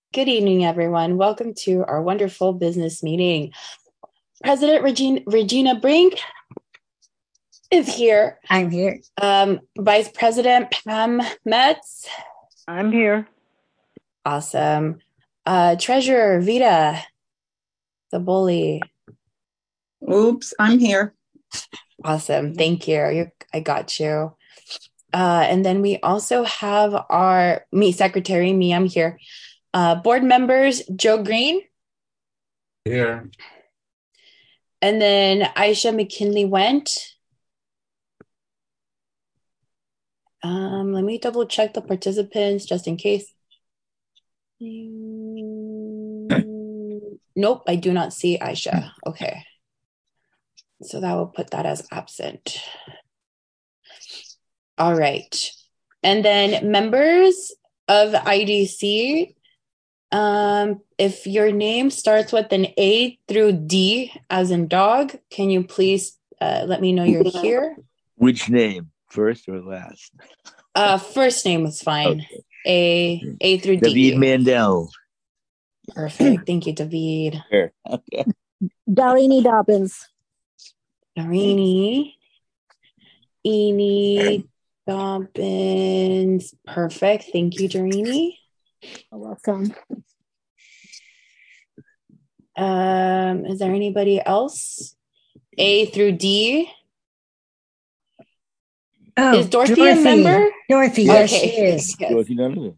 Good evening, everyone. Welcome to our wonderful business meeting. President Regina Brink is here. I'm here. Vice President Pam Metz. I'm here. Awesome. Treasurer Vita, the bully. Oops, I'm here. Awesome. Thank you. I got you. And then we also have our secretary, I'm here. Board members, Joe Green. Here. And then Aisha McKinley went. Let me double check the participants just in case. Nope, I do not see Aisha. Okay. So that will put that as absent. All right. And then members of IDC, if your name starts with an A through D as in dog, can you please let me know you're here? Which name, first or last? First name is fine. Okay. A through D. David Mandel. Perfect. Thank you, David. Sure. Okay. Darlene Dobbins. Darlene. Eni Dobbins. Perfect. Thank you, Darlene. You're welcome. Is there anybody else? A through D. Oh, is Dorothy a member? Dorothy, yes, she is. Yes. Dorothy Donovan.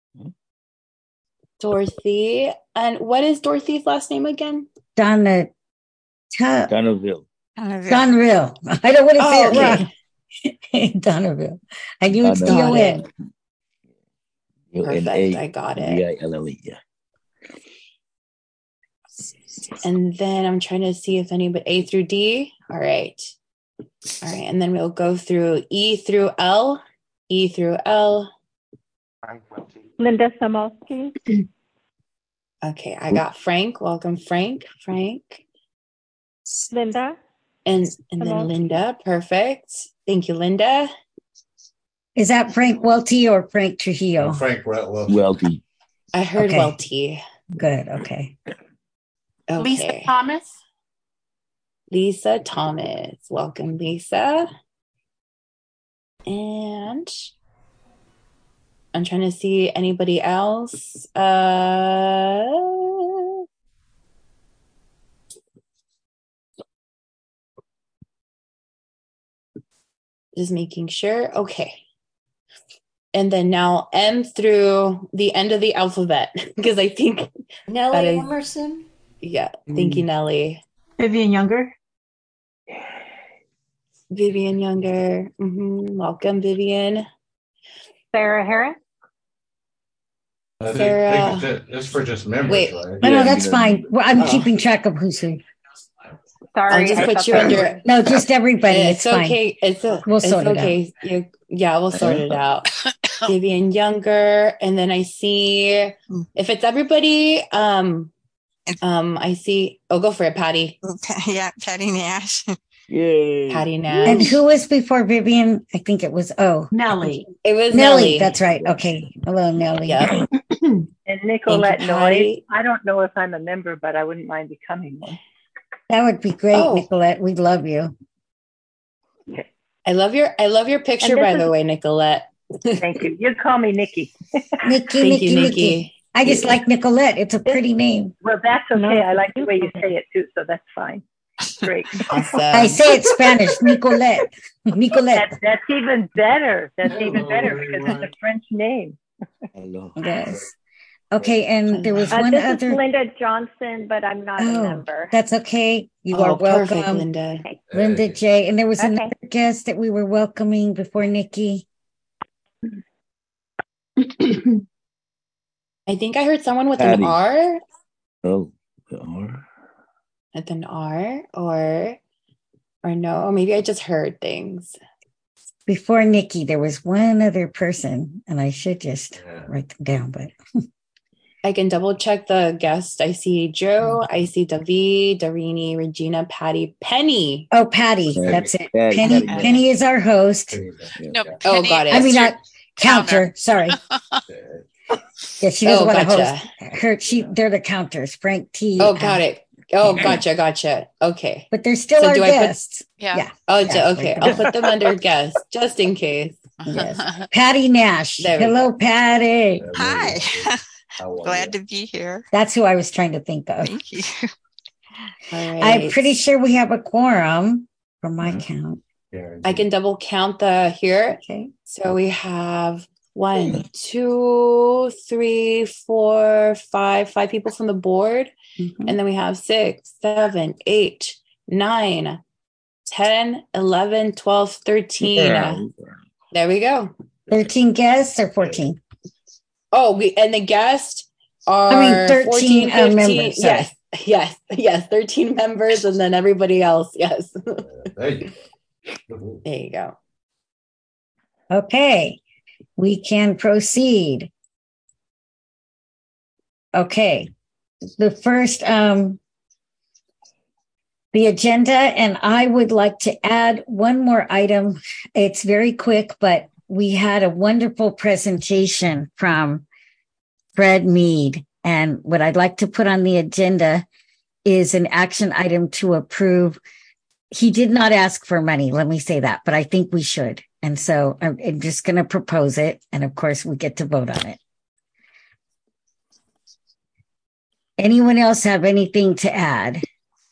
Dorothy. And what is Dorothy's last name again? Donoville. Donville. I don't want to say it wrong. Donville. I knew it's D-O-N. Perfect. I got it. V-I-L-L-E, yeah. And then I'm trying to see if anybody A through D. All right. And then we'll go through E through L. E through L. Linda Samolsky. Okay, I got Frank. Welcome, Frank. Linda. And then Linda. Perfect. Thank you, Linda. Is that Frank Welty or Frank Trujillo? Frank Welty. I heard Welty. Good. Okay. Lisa Thomas. Welcome, Lisa. And I'm trying to see anybody else. Just making sure. Okay. And then now M through the end of the alphabet, because I think Nellie Emerson. Yeah. Thank you, Nellie. Vivian Younger. Welcome, Vivian. Sarah Harris. Sarah. It's for just members, Wait. right? No, that's fine. Well, I'm keeping track of who's who. Sorry. I'll just put you under. No, just everybody. It's okay. Fine. We'll sort it out. Yeah, we'll sort it out. Vivian Younger. And then I see if it's everybody, I see. Oh, go for it, Patty. Okay, yeah, Patty Nash. Yay. Patty Nash. And who was before Vivian? I think it was Nellie. It was Nellie. That's right. Okay. Hello, Nellie. Yeah. And Nicolette Thank you, Noy. Patty. I don't know if I'm a member, but I wouldn't mind becoming one. That would be great, Nicolette. We love you. I love your picture, by the way, Nicolette. Thank you. You call me Nikki. Nikki. I just like Nicolette. It's a pretty name. Well, that's okay. I like the way you say it too, so that's fine. Great. Awesome. I say it Spanish, Nicolette. That's even better. That's even better because it's a French name. Hello. Yes. Okay, and there was one this other. Is Linda Johnson, but I'm not a member. That's okay. You are welcome, perfect, Linda. Linda J. And there was another guest that we were welcoming before Nikki. I think I heard someone with Patty. an R. Oh, the R. With an R, or no, or maybe I just heard things. Before Nikki, there was one other person, and I should just write them down, but I can double check the guest. I see Joe, I see David, Darini, Regina, Patty, Penny. Oh, Patty. That's it. Penny is our host. No, Oh, got it. I mean, not counter. Sorry. Yeah, she doesn't want to gotcha. host her. They're the counters. Frank T. Got it. Gotcha. Okay. But they're still our guests. Yeah. Okay. I'll put them under guests just in case. Yes. Patty Nash. Hello, Patty. Hi. Glad to be here. That's who I was trying to think of. Thank you. All right. I'm pretty sure we have a quorum from my count. I can double count the here. Okay. So we have 1, 2, 3, 4, 5 people from the board. Mm-hmm. And then we have 6, 7, 8, 9, 10, 11, 12, 13. Yeah. There we go. 13 guests or 14? And the guests are 13 14, 15. members. Sorry. Yes. 13 members and then everybody else. Yes. There you go. Okay. We can proceed. Okay. The first, the agenda, and I would like to add one more item. It's very quick, but we had a wonderful presentation from Fred Mead. And what I'd like to put on the agenda is an action item to approve. He did not ask for money, let me say that, but I think we should. And so I'm just going to propose it. And of course, we get to vote on it. Anyone else have anything to add?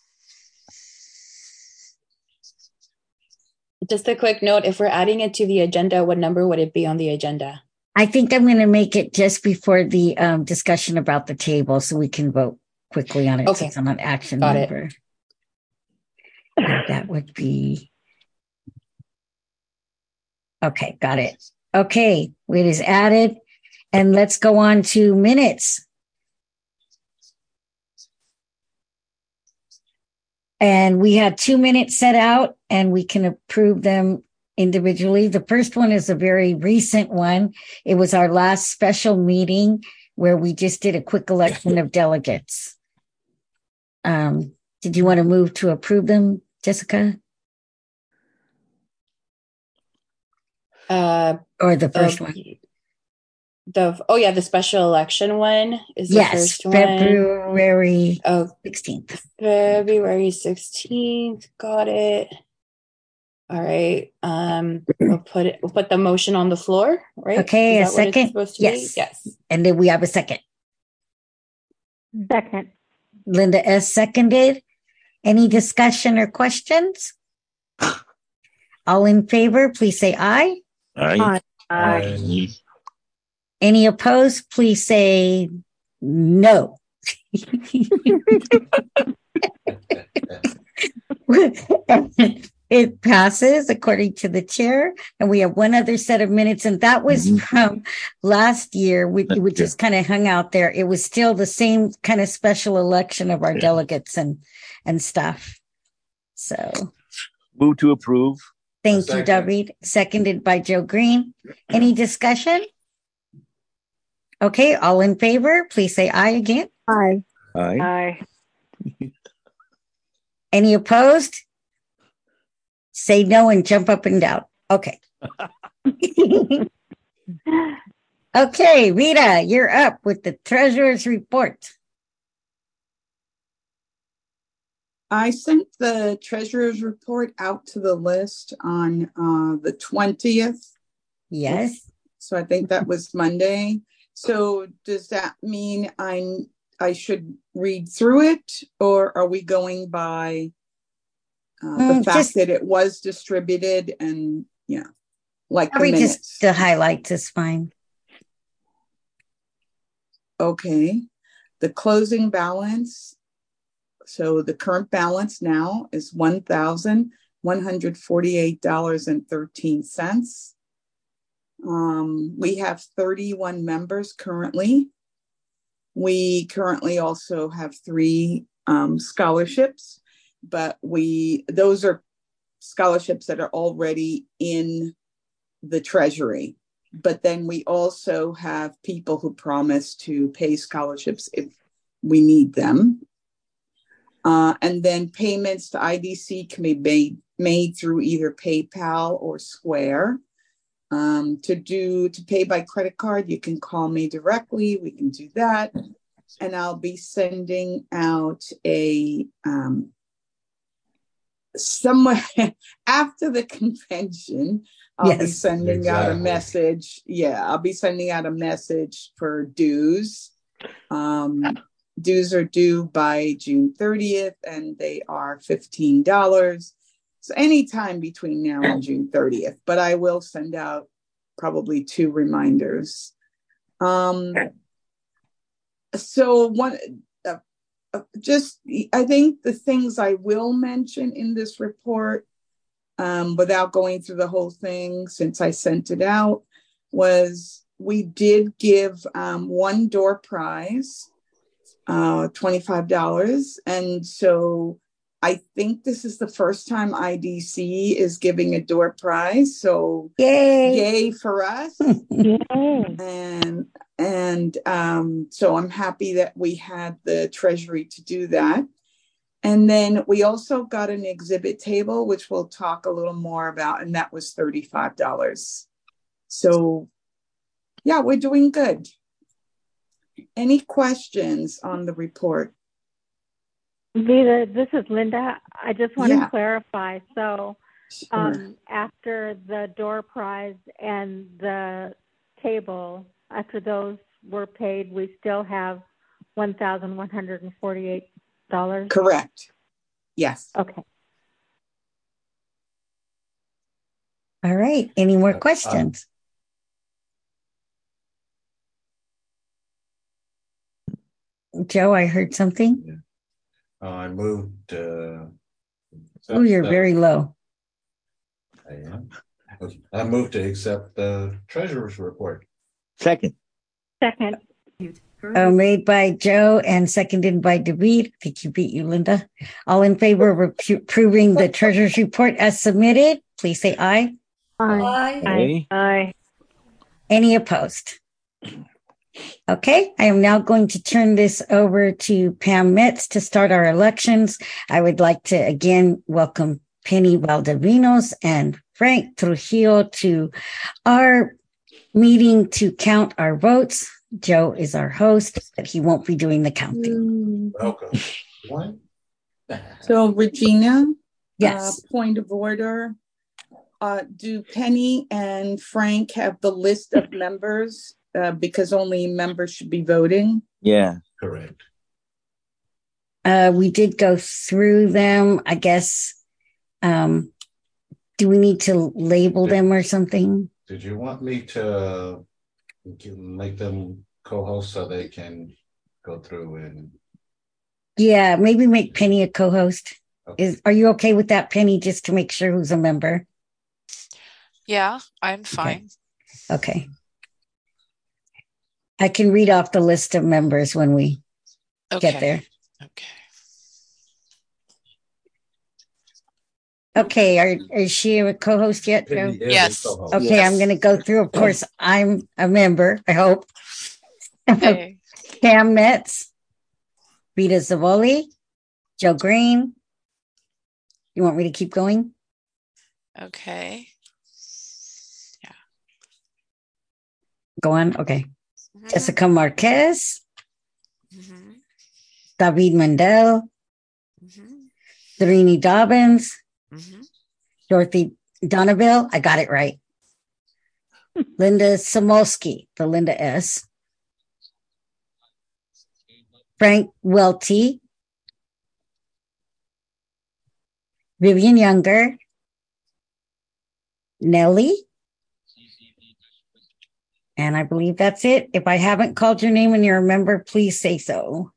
Just a quick note, if we're adding it to the agenda, what number would it be on the agenda? I think I'm going to make it just before the discussion about the table so we can vote quickly on it. Okay. Since I'm an action Got member. That would be. Okay, got it. Okay, it is added. And let's go on to minutes. And we had 2 minutes set out and we can approve them individually. The first one is a very recent one. It was our last special meeting where we just did a quick election of delegates. Did you want to move to approve them, Jessica? Or the first one? The special election one is the first one. February 16th. February 16th. Got it. All right. We'll put the motion on the floor, right? Okay, a second. Yes. Yes. And then we have a second. Second. Linda S. seconded. Any discussion or questions? All in favor, please say aye. Aye. Aye. Any opposed, please say no. It passes according to the chair. And we have one other set of minutes, and that was from last year. We just kind of hung out there. It was still the same kind of special election of our delegates and stuff. So move to approve. Thank you, David. Seconded by Joe Green. Any discussion? Okay, all in favor, please say aye again. Aye. Aye. Aye. Any opposed? Say no and jump up and down. Okay. Okay, Rita, you're up with the treasurer's report. I sent the treasurer's report out to the list on the 20th. Yes. So I think that was Monday. So does that mean I should read through it, or are we going by the fact that it was distributed and like the minutes? Just the highlights is fine. Okay. The closing balance. So the current balance now is $1,148.13. We have 31 members currently. We currently also have 3 scholarships, but those are scholarships that are already in the Treasury. But then we also have people who promise to pay scholarships if we need them. And then payments to IDC can be made through either PayPal or Square. To pay by credit card, you can call me directly. We can do that. And I'll be sending out a somewhere after the convention. I'll be sending out a message. Yeah, I'll be sending out a message for dues. Dues are due by June 30th, and they are $15. So anytime between now and June 30th, but I will send out probably 2 reminders. So I think the things I will mention in this report, without going through the whole thing since I sent it out, was we did give 1 door prize, $25. And so I think this is the first time IDC is giving a door prize. So yay for us. And so I'm happy that we had the Treasury to do that. And then we also got an exhibit table, which we'll talk a little more about, and that was $35. So yeah, we're doing good. Any questions on the report? Vita, this is Linda. I just want to clarify. So after the door prize and the table, after those were paid, we still have $1,148? Correct. Yes. Okay. All right. Any more questions? Joe, I heard something. Yeah. I moved. You're very low. I am. Okay. I moved to accept the treasurer's report. Second. Made by Joe and seconded by David. I think you beat you, Linda. All in favor of approving the treasurer's report as submitted, please say aye. Aye. Any opposed? Okay, I am now going to turn this over to Pam Metz to start our elections. I would like to again welcome Penny Valdivinos and Frank Trujillo to our meeting to count our votes. Joe is our host, but he won't be doing the counting. Welcome. What? So Regina, yes. Point of order. Do Penny and Frank have the list of members? Because only members should be voting. Yeah. Correct. We did go through them. I guess, do we need to label them or something? Did you want me to make them co-hosts so they can go through and... Yeah, maybe make Penny a co-host. Okay. Are you okay with that, Penny, just to make sure who's a member? Yeah, I'm fine. Okay. I can read off the list of members when we get there. Okay, is she a co-host yet, Joe? Yes. Okay, Yes. I'm going to go through. Of course, I'm a member, I hope. Okay. Pam Metz, Rita Zavoli, Joe Green. You want me to keep going? Okay. Go on? Okay. Jessica Marquez, Mm-hmm. David Mandel, Mm-hmm. Serini Dobbins, Mm-hmm. Dorothy Donneville. I got it right. Linda Samolsky, the Linda S. Frank Welty, Vivian Younger, Nellie. And I believe that's it. If I haven't called your name and you're a member, please say so.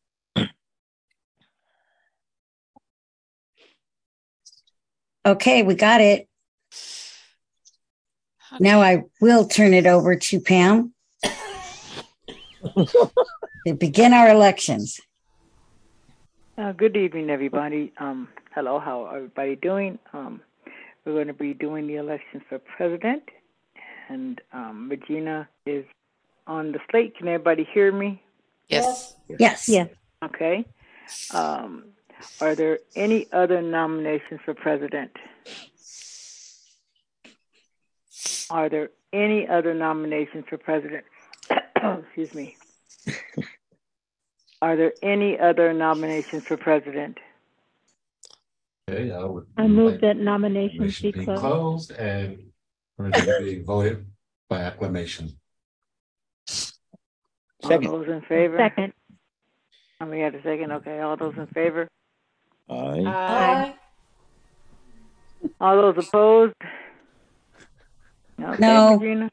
Okay, we got it. Okay. Now I will turn it over to Pam to begin our elections. Good evening, everybody. Hello, how everybody doing? We're going to be doing the elections for president, and Regina is on the slate. Can everybody hear me? Yes. Yes. Okay. Are there any other nominations for president? Are there any other nominations for president? Excuse me. Are there any other nominations for president? Okay, I move that nominations be closed. and president be voted by acclamation. Second. All those in favor? Second. And we had a second. Okay, all those in favor? Aye. Aye. All those opposed? Okay, No. Regina?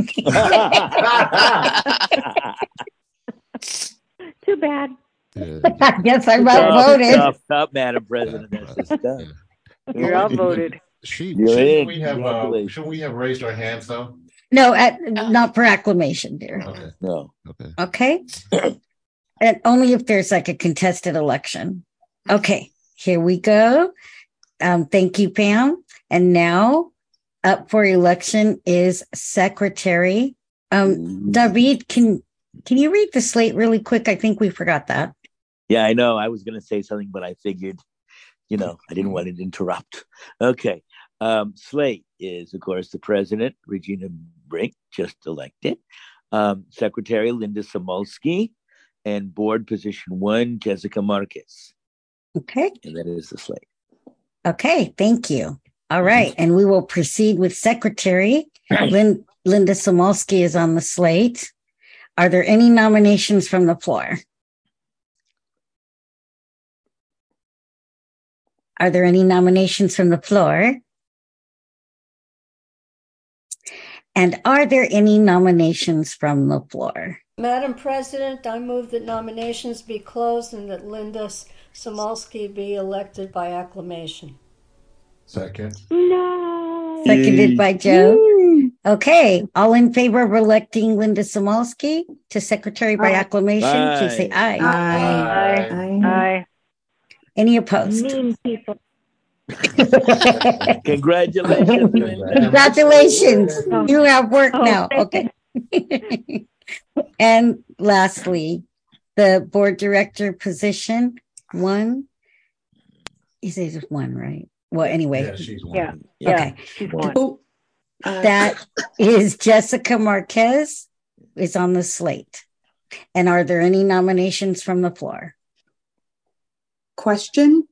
Too bad. I guess I'm outvoted. Tough, Madam President. That's just tough. You're outvoted. Should we have raised our hands though? No, not for acclamation, dear. Okay. No. Okay. And only if there's like a contested election. Okay, here we go. Thank you, Pam. And now up for election is secretary. David, can you read the slate really quick? I think we forgot that. Yeah, I know. I was going to say something, but I figured, I didn't want to interrupt. Okay. Slate is, of course, the president, Regina Brink, just elected. Secretary Linda Samolsky, and board position 1, Jessica Marquez. Okay. And that is the slate. Okay, thank you. All right, and we will proceed with secretary. Linda Samolsky is on the slate. Are there any nominations from the floor? Are there any nominations from the floor? And are there any nominations from the floor? Madam President, I move that nominations be closed and that Linda Samolsky be elected by acclamation. Second. No. Seconded by Joe. Okay, all in favor of electing Linda Samolsky to secretary by acclamation, please say aye. Aye. Any opposed? Mean people. Congratulations, Linda. Congratulations. You have work now. Thank Okay. And lastly, the board director position 1. You say just 1, right? Well, anyway. Yeah, she's one. Yeah. Okay. She's one. That is Jessica Marquez is on the slate. And are there any nominations from the floor? Question?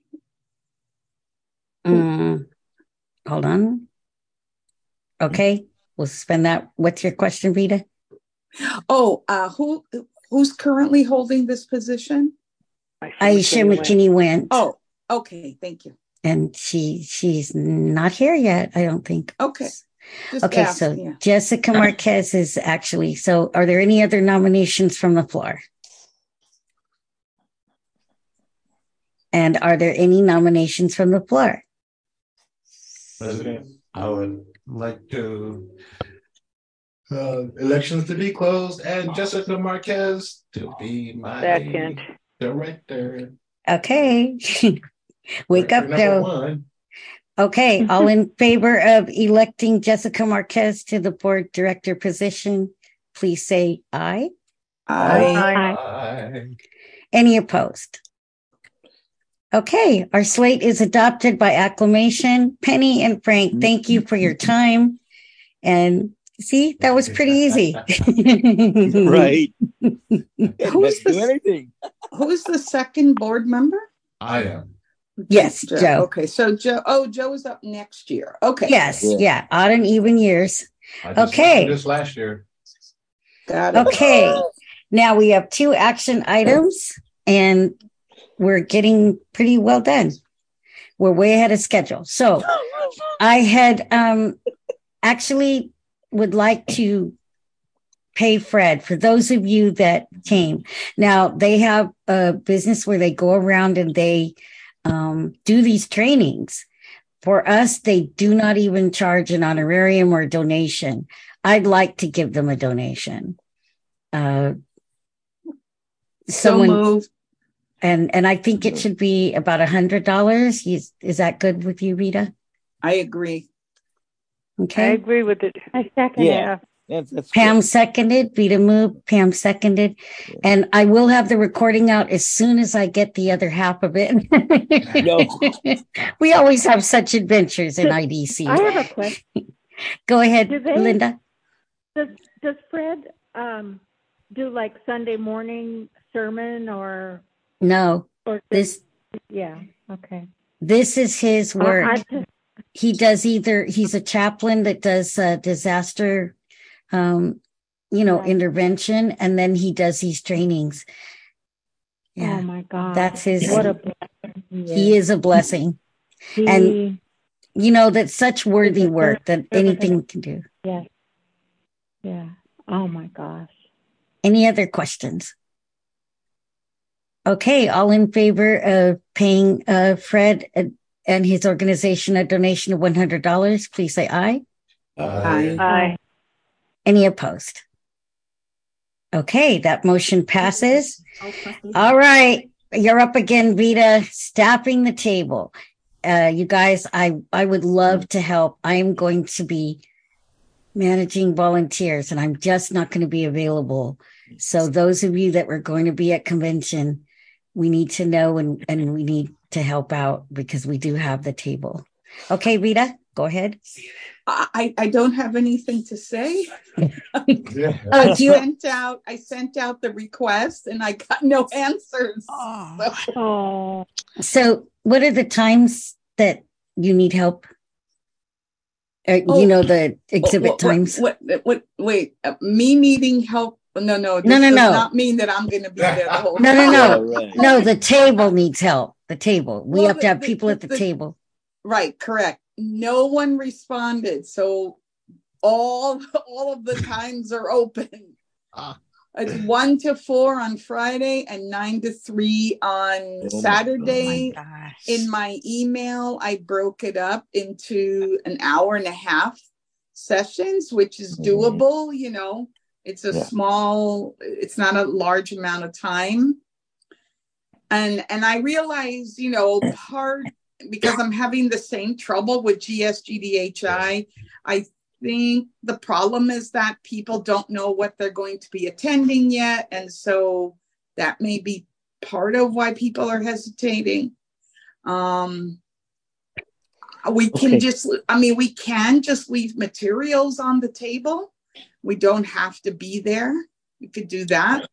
Hold on. Okay, we'll suspend that. What's your question, Rita? Oh, who's currently holding this position? Aisha McKinney Went. Oh, okay, thank you. And she's not here yet, I don't think. Okay. Okay, so Jessica Marquez is actually, so are there any other nominations from the floor? And are there any nominations from the floor? President, I would like to elections to be closed and Jessica Marquez to be my Second. director. Okay. Wake up, Number Joe. 1. Okay, all in favor of electing Jessica Marquez to the board director position, please say aye. Aye. Any opposed? Okay, our slate is adopted by acclamation. Penny and Frank, thank you for your time. And see, that was pretty easy. Right. Who's the second board member? I am. Yes, Joe. Okay, so Joe is up next year. Okay. Yes, yeah, odd and even years. I just Okay. This last year. Got it. Okay, now we have 2 action items and we're getting pretty well done. We're way ahead of schedule. So I had actually would like to pay Fred for those of you that came. Now they have a business where they go around and they do these trainings. For us, they do not even charge an honorarium or a donation. I'd like to give them a donation. So moved. And I think it should be about $100. Is that good with you, Rita? I agree. Okay. I agree with it. I second Yeah. it. That's Pam good. seconded, Rita moved, Pam seconded. And I will have the recording out as soon as I get the other half of it. No. We always have such adventures in IDC. I have a question. Go ahead, Do they- Linda. Does Fred do like Sunday morning sermon or No, this? Yeah. Okay. This is his work. He does he's a chaplain that does disaster, intervention, and then he does these trainings. Yeah. Oh my God. That's his. What a blessing. He is a blessing. And that's such worthy work that anything can do. Yes. Yeah. Oh my gosh. Any other questions? Okay, all in favor of paying Fred and his organization a donation of $100, please say aye. Aye. Aye. Any opposed? Okay, that motion passes. All right, you're up again, Vita, staffing the table. You guys, I would love to help. I am going to be managing volunteers, and I'm just not going to be available. So those of you that were going to be at convention, we need to know and we need to help out because we do have the table. Okay, Rita, go ahead. I don't have anything to say. I sent out the request and I got no answers. So what are the times that you need help? The exhibit times. Wait, me needing help? No. This does not mean that I'm going to be there the whole time. No. No, the table needs help. The table. We have to have people at the table. Right, correct. No one responded. So all of the times are open. It's 1 to 4 on Friday and 9 to 3 on Saturday. In my email, I broke it up into an hour and a half sessions, which is doable. It's it's not a large amount of time. And I realize, because I'm having the same trouble with GSGDHI, I think the problem is that people don't know what they're going to be attending yet. And so that may be part of why people are hesitating. We can just leave materials on the table. We don't have to be there. We could do that.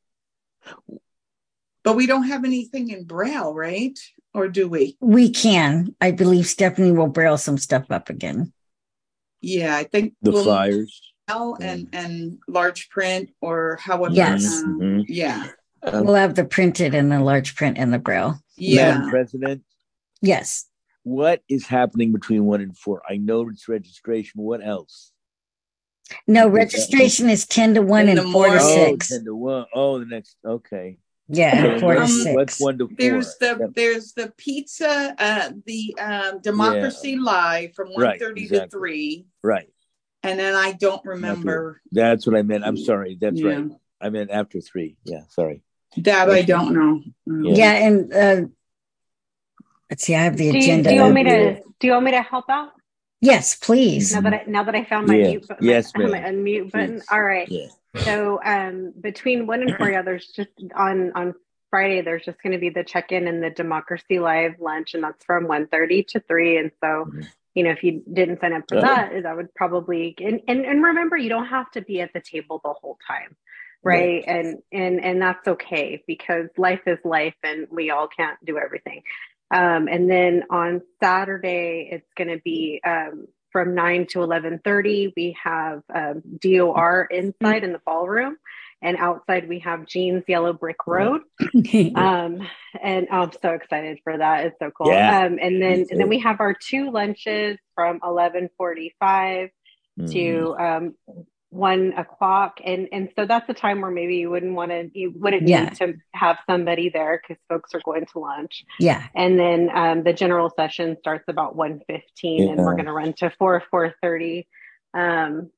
But we don't have anything in Braille, right? Or do we? We can. I believe Stephanie will Braille some stuff up again. Yeah, I think the flyers and large print or however. Yes. Yeah. We'll have the printed and the large print and the Braille. Yeah. Madam President? Yes. What is happening between 1 and 4? I know it's registration. What else? No, registration is 10 to 1 and 4 to 6. 10 to 1. Oh, the next. Okay. Yeah, 4 to 6. What's 1 to 4? There's the pizza, the Democracy Live from 1:30 to 3. Right. And then I don't remember. That's what I meant. I'm sorry. That's right. I meant after 3. Yeah, sorry. That I don't know. Yeah, and let's see. I have the agenda. Do you want me to help out? Yes, please. Now that I found my mute button. Yes, my unmute button. All right. Yeah. So between 1 and 4, there's just on Friday, there's just going to be the check-in and the Democracy Live lunch, and that's from 1:30 to 3. And so, if you didn't sign up for that would probably and remember, you don't have to be at the table the whole time. Right. And that's okay, because life is life and we all can't do everything. And then on Saturday, it's going to be from 9 to 11:30. We have DOR inside in the ballroom, and outside we have Jean's Yellow Brick Road. And I'm so excited for that. It's so cool. Yeah, and then we have our 2 lunches from 11:45 to 1 o'clock, and so that's the time where maybe you wouldn't need to have somebody there because folks are going to lunch. Yeah. And then the general session starts about 1:15, and we're going to run to 4:30, and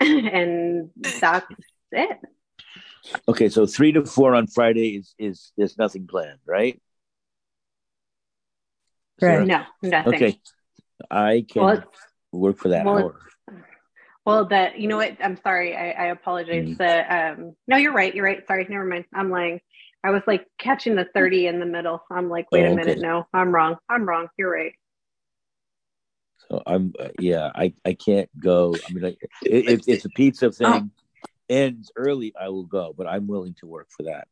that's it. Okay, so 3 to 4 on Friday is there's nothing planned, right? Right. No, nothing. Okay, I can work for that hour. Well, you know what? I'm sorry. I apologize. No, you're right. Sorry. Never mind. I'm lying. I was like catching the 30 in the middle. I'm like, wait a minute. No, I'm wrong. You're right. So I can't go. I mean, if it's a pizza thing, ends early, I will go, but I'm willing to work for that.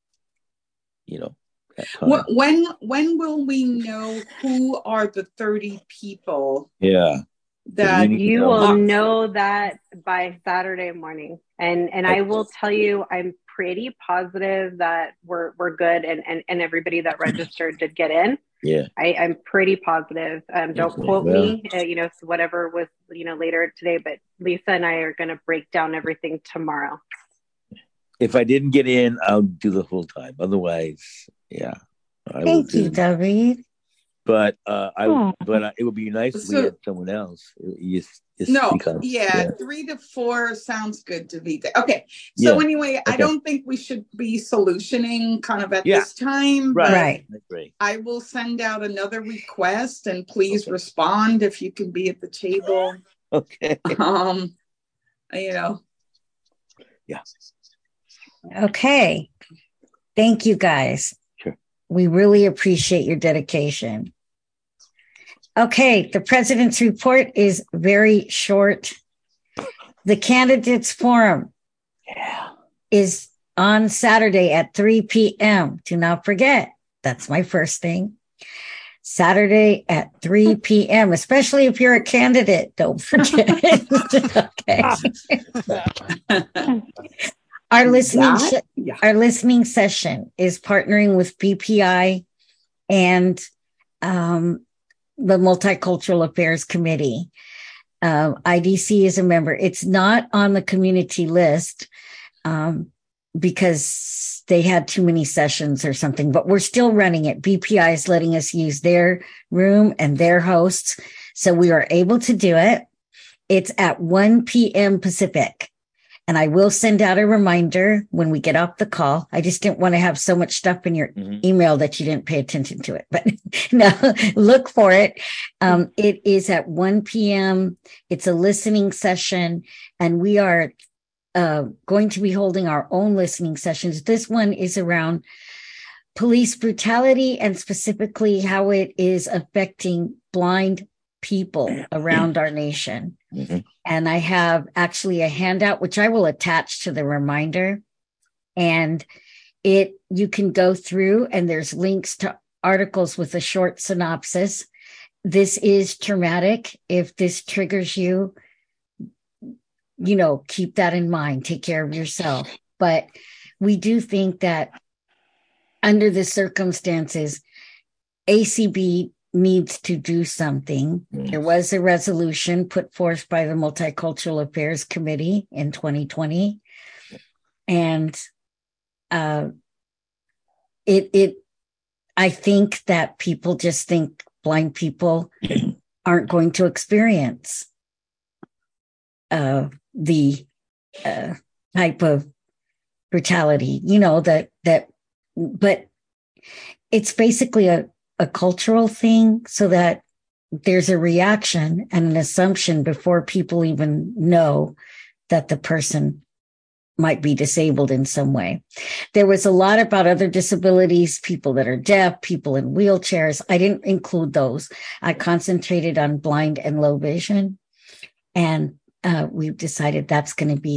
That time. When will we know who are the 30 people? Yeah. That you will know that by Saturday morning. And I will tell you, I'm pretty positive that we're good and everybody that registered did get in. Yeah. I'm pretty positive. Don't quote me, whatever was, later today, but Lisa and I are going to break down everything tomorrow. If I didn't get in, I'll do the full time. Otherwise, yeah. Thank you, David. But it would be nice if we had someone else. Because, 3 to 4 sounds good to me. Okay. So anyway, I don't think we should be solutioning kind of at this time. Right. I will send out another request and please respond if you can be at the table. Okay. Yeah. Okay. Thank you, guys. Sure. We really appreciate your dedication. Okay, the president's report is very short. The candidates forum is on Saturday at 3 p.m. Do not forget. That's my first thing. Saturday at 3 p.m., especially if you're a candidate. Don't forget. Okay. Our listening session is partnering with BPI and the Multicultural Affairs Committee. IDC is a member. It's not on the community list because they had too many sessions or something, but we're still running it. BPI is letting us use their room and their hosts, so we are able to do it. It's at 1 p.m. Pacific. And I will send out a reminder when we get off the call. I just didn't want to have so much stuff in your email that you didn't pay attention to it. But no, look for it. It is at 1 p.m. It's a listening session, and we are going to be holding our own listening sessions. This one is around police brutality and specifically how it is affecting blind people around our nation. And I have actually a handout, which I will attach to the reminder. And you can go through and there's links to articles with a short synopsis. This is traumatic. If this triggers you, keep that in mind. Take care of yourself. But we do think that under the circumstances, ACB needs to do something. There was a resolution put forth by the Multicultural Affairs Committee in 2020. And I think that people just think blind people aren't going to experience the type of brutality, but it's basically a cultural thing, so that there's a reaction and an assumption before people even know that the person might be disabled in some way. There was a lot about other disabilities, people that are deaf, people in wheelchairs. I didn't include those. I concentrated on blind and low vision. And we've decided that's going to be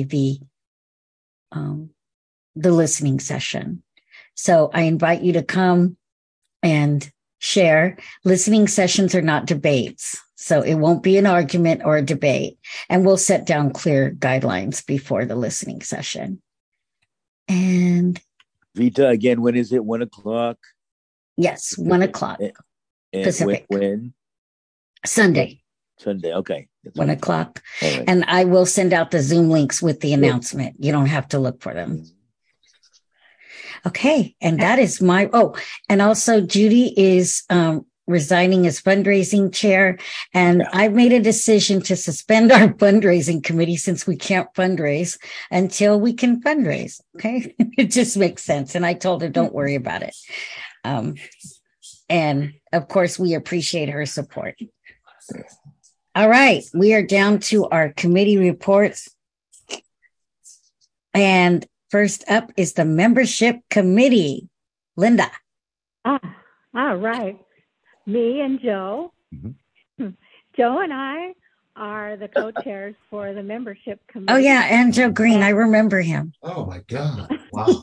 the listening session. So I invite you to come and share. Listening sessions are not debates, so it won't be an argument or a debate, and we'll set down clear guidelines before the listening session. And Vita, again, when is it? 1 o'clock? Yes, 1 o'clock Pacific. When? Sunday, okay. That's 1 o'clock. Right. And I will send out the Zoom links with the announcement. You don't have to look for them. Okay. And that is and also Judy is resigning as fundraising chair. And I've made a decision to suspend our fundraising committee since we can't fundraise until we can fundraise. Okay. It just makes sense. And I told her, don't worry about it. And of course, we appreciate her support. All right. We are down to our committee reports. And first up is the membership committee. Linda. All right. Me and Joe. Joe and I are the co-chairs for the membership committee. Oh yeah, and Joe Green, I remember him. Oh my God! Wow.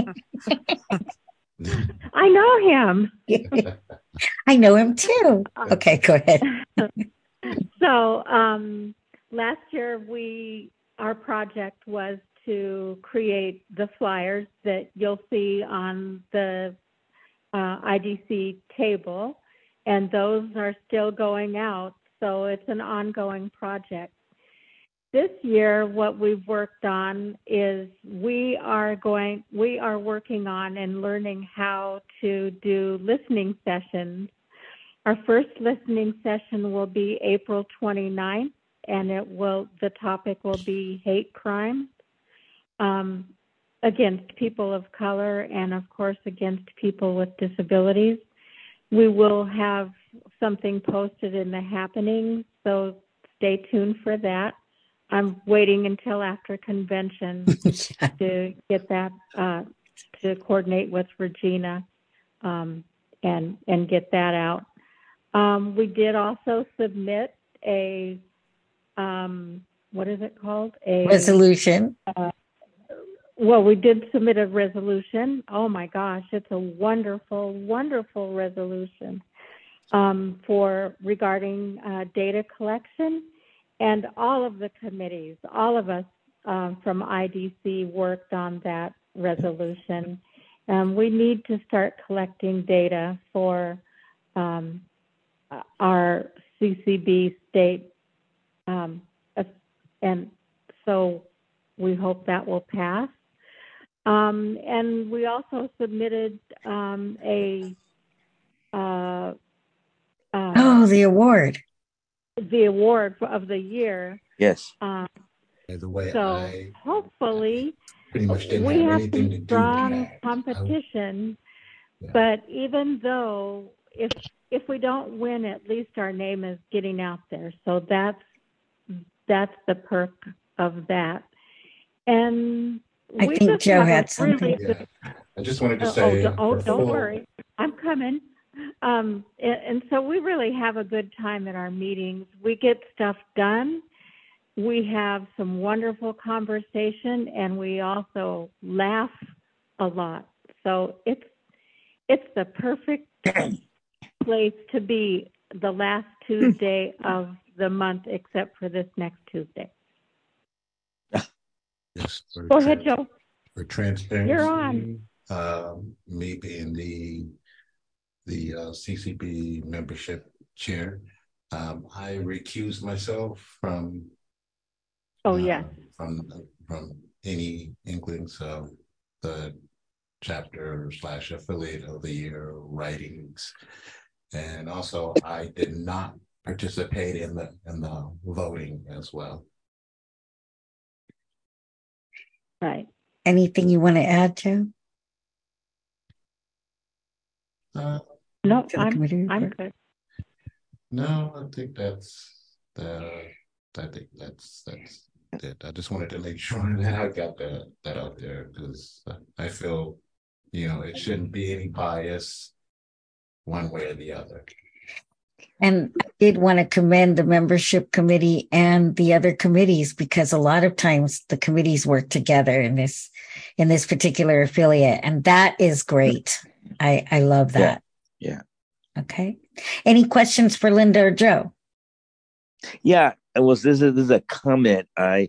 I know him. I know him too. Okay, go ahead. So last year our project was to create the flyers that you'll see on the IDC table, and those are still going out. So it's an ongoing project. This year, what we've worked on is we are working on and learning how to do listening sessions. Our first listening session will be April 29th, and the topic will be hate crime against people of color and, of course, against people with disabilities. We will have something posted in the happenings, so stay tuned for that. I'm waiting until after convention to get that, to coordinate with Regina and get that out. We did also submit a, what is it called? A resolution. Well, we did submit a resolution. Oh my gosh, it's a wonderful, wonderful resolution regarding data collection. And all of the committees, all of us from IDC worked on that resolution. We need to start collecting data for our CCB state. And so we hope that will pass. And we also submitted the award. The award of the year. Yes. The way so hopefully pretty much didn't we have anything some to do strong with that. competition, but even though if we don't win, at least our name is getting out there. So that's the perk of that. And I think Joe had something. Really I just wanted to say. Don't worry, I'm coming. And so we really have a good time at our meetings. We get stuff done. We have some wonderful conversation, and we also laugh a lot. So it's the perfect place to be the last Tuesday of the month, except for this next Tuesday. Yes. Go ahead, Joe. For transparency, you're on. Me being the CCB membership chair, I recused myself from. From any inklings of the chapter/affiliate of the year writings, and also I did not participate in the voting as well. Right. Anything you want to add, Joe? No, I'm good. No, I think that's it. I just wanted to make sure that I got that out there, because I feel, it shouldn't be any bias one way or the other. And I did want to commend the membership committee and the other committees, because a lot of times the committees work together in this particular affiliate, and that is great. I love that. Yeah. Okay. Any questions for Linda or Joe? Yeah. Well, this is a comment.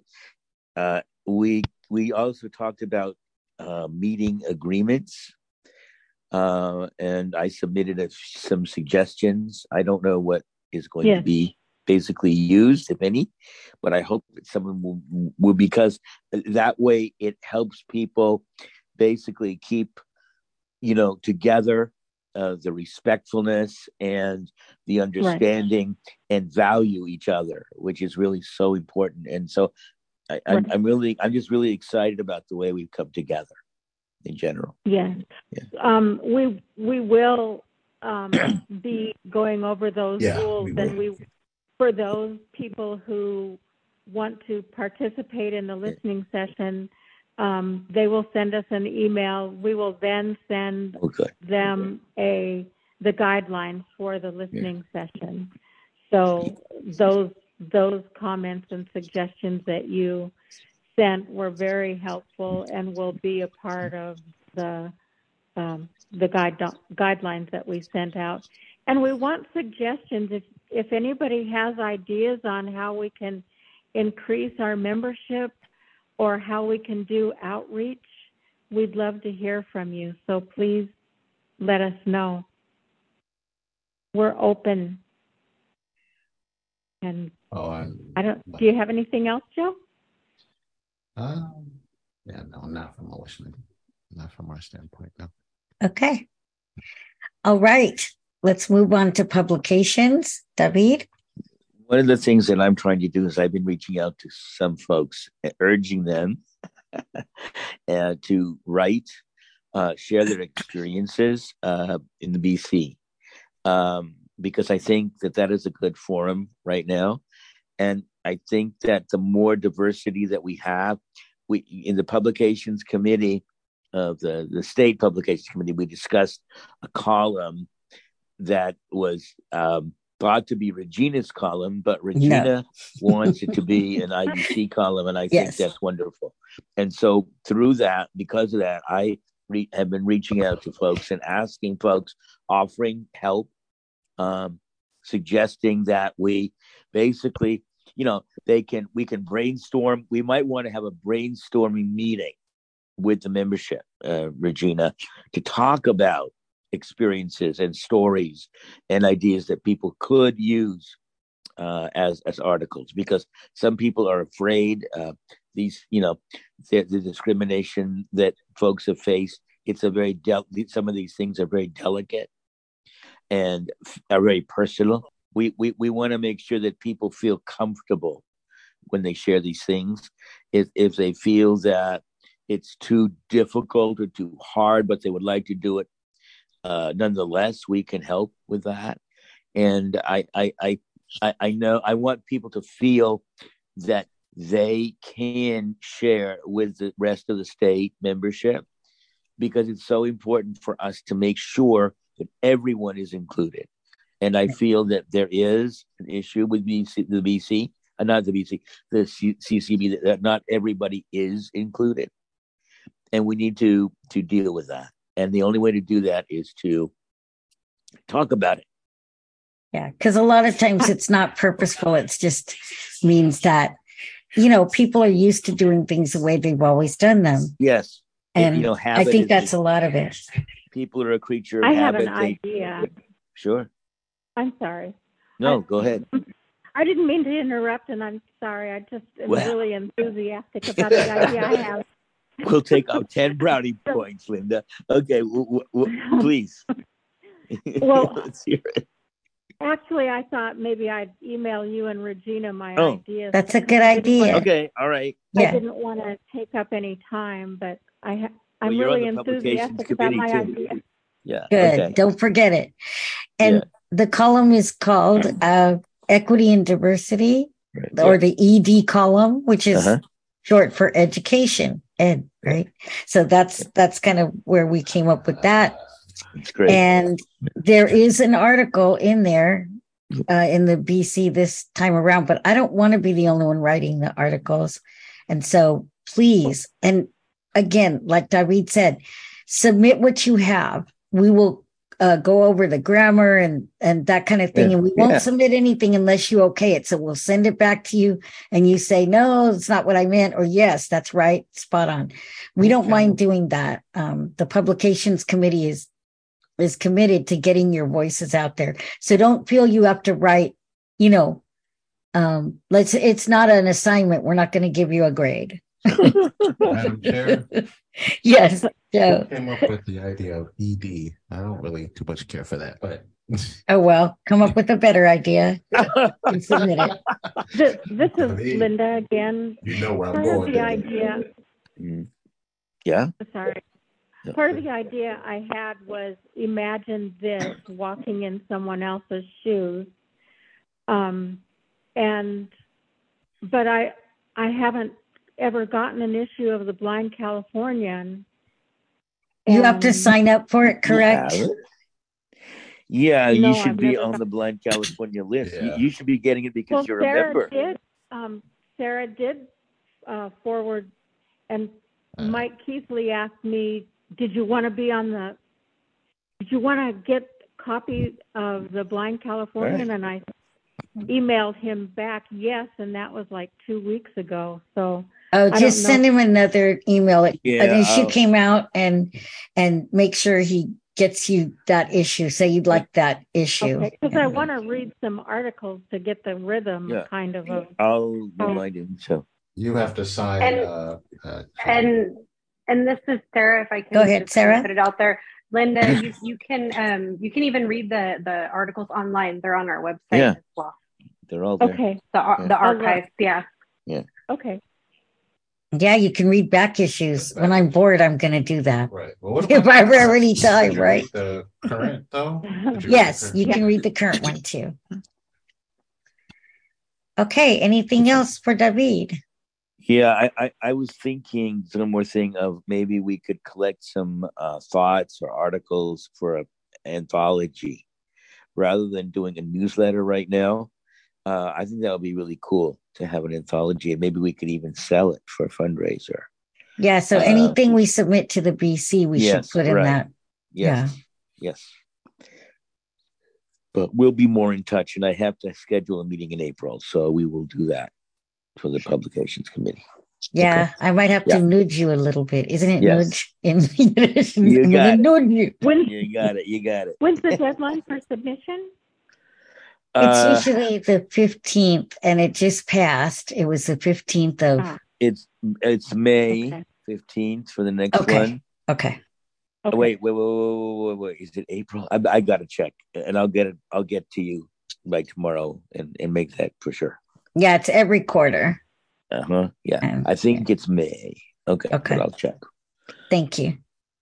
We also talked about meeting agreements. And I submitted some suggestions. I don't know what is going to be basically used, if any, but I hope that someone will, because that way it helps people basically keep, together, the respectfulness and the understanding and value each other, which is really so important. And so I'm just really excited about the way we've come together in general. Yeah. We will be going over those rules, and for those people who want to participate in the listening session, they will send us an email. We will then send them the guidelines for the listening session. So those comments and suggestions that you sent were very helpful and will be a part of the guidelines that we sent out. And we want suggestions. If anybody has ideas on how we can increase our membership or how we can do outreach, we'd love to hear from you. So please let us know. We're open. And do you have anything else, Joe? Yeah, no, not from our standpoint, no. Okay. All right. Let's move on to publications. David? One of the things that I'm trying to do is I've been reaching out to some folks, urging them to write, share their experiences in the BC, because I think that is a good forum right now. And I think that the more diversity that we have, in the publications committee of the state publications committee, we discussed a column that was thought to be Regina's column, but Regina wants it to be an IBC column, and I think that's wonderful. And so through that, because of that, I have been reaching out to folks and asking folks, offering help, suggesting that we basically, we can brainstorm. We might want to have a brainstorming meeting with the membership, Regina, to talk about experiences and stories and ideas that people could use as articles, because some people are afraid the discrimination that folks have faced. It's some of these things are very delicate and are very personal. We want to make sure that people feel comfortable when they share these things. If they feel that it's too difficult or too hard, but they would like to do it, nonetheless, we can help with that. And I know I want people to feel that they can share with the rest of the state membership, because it's so important for us to make sure that everyone is included. And I feel that there is an issue with the CCB, that not everybody is included. And we need to deal with that. And the only way to do that is to talk about it. Yeah, because a lot of times it's not purposeful. It just means that, people are used to doing things the way they've always done them. Yes. And I think that's a lot of it. People are a creature of I habit. have an idea. Sure. I'm sorry. No, go ahead. I didn't mean to interrupt, and I'm sorry. I just am really enthusiastic about the idea I have. We'll take out 10 brownie points, Linda. Okay, please. Well, let's hear it. Actually, I thought maybe I'd email you and Regina my ideas. That's a good idea. Okay, all right. I didn't want to take up any time, but I'm really enthusiastic about my idea. Yeah. Good. Okay. Don't forget it. And the column is called Equity and Diversity, or the ED column, which is short for education. Ed, right? So that's kind of where we came up with that. That's great. And there is an article in there in the BC this time around, but I don't want to be the only one writing the articles. And so please, and again, like David said, submit what you have. We will go over the grammar and that kind of thing. And we won't submit anything unless you okay it. So we'll send it back to you and you say, no, it's not what I meant. Or yes, that's right. Spot on. We don't mind doing that. The publications committee is committed to getting your voices out there. So don't feel you have to write, it's not an assignment. We're not going to give you a grade. Madam Chair? Yes, Joe. I came up with the idea of ED. I don't really too much care for that, but oh well, come up with a better idea and submit it. This is Linda again. You know where I'm Part going. Of the idea. Yeah. Sorry. Part of the idea I had was imagine this walking in someone else's shoes, but I haven't ever gotten an issue of the Blind Californian. You have to sign up for it, correct? Yeah, you No, should I've be never on got. the Blind California list. Yeah. You should be getting it because Well, you're a member. Sarah did forward, and Mike Keithley asked me, did you want to get a copy of the Blind Californian? Right. And I emailed him back, yes, and that was like 2 weeks ago. So just send him another email. Yeah, an issue came out, and make sure he gets you that issue. Say you'd like that issue. Okay, because I want to read some articles to get the rhythm kind of. I'll remind him. So you have to sign. And this is Sarah. If I can go ahead, just Sarah. put it out there, Linda, you can even read the articles online. They're on our website as well. They're all there. Okay. The archives. Yeah. Okay. Yeah, you can read back issues. When I'm bored, I'm going to do that. Right. Well, if I ever any time, right? The current though. Yes, you can read the current one too. Okay. Anything else for David? Yeah, I was thinking one more thing of maybe we could collect some thoughts or articles for an anthology rather than doing a newsletter right now. I think that would be really cool to have an anthology, and maybe we could even sell it for a fundraiser. Yeah, so anything we submit to the BC, we should put in that. Yes. But we'll be more in touch, and I have to schedule a meeting in April, so we will do that for the publications committee. Yeah, okay. I might have to nudge you a little bit. Isn't it nudge in English? You got it. You got it. When's the deadline for submission? It's usually the 15th, and it just passed. It was the 15th of. It's May 15th for the next one. Okay. Wait. Is it April? I gotta check, and I'll get to you by tomorrow and make that for sure. Yeah, it's every quarter. Yeah, I think it's May. Okay. But I'll check. Thank you.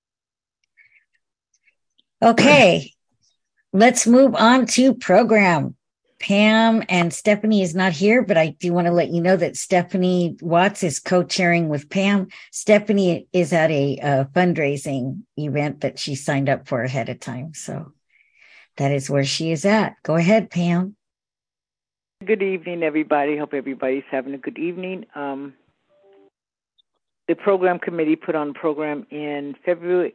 Okay, let's move on to program. Pam and Stephanie is not here, but I do want to let you know that Stephanie Watts is co-chairing with Pam. Stephanie is at a fundraising event that she signed up for ahead of time. So that is where she is at. Go ahead, Pam. Good evening, everybody. Hope everybody's having a good evening. The program committee put on a program in February.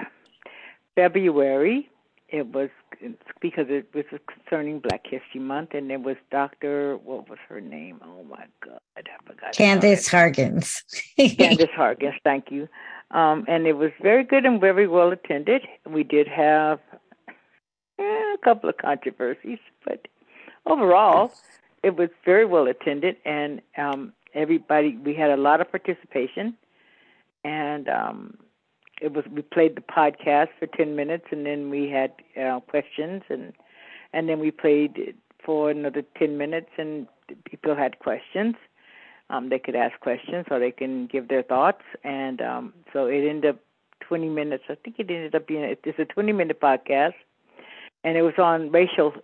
It was because it was concerning Black History Month, and it was Dr. What was her name? Oh my God, I forgot. Candace Hargens. Candace Hargens, thank you. And it was very good and very well attended. We did have a couple of controversies, but overall, it was very well attended, and we had a lot of participation, and we played the podcast for 10 minutes, and then we had questions, and then we played for another 10 minutes, and people had questions. They could ask questions, or they can give their thoughts, and so it ended up 20 minutes. I think it ended up being it's a 20-minute podcast, and it was on racial.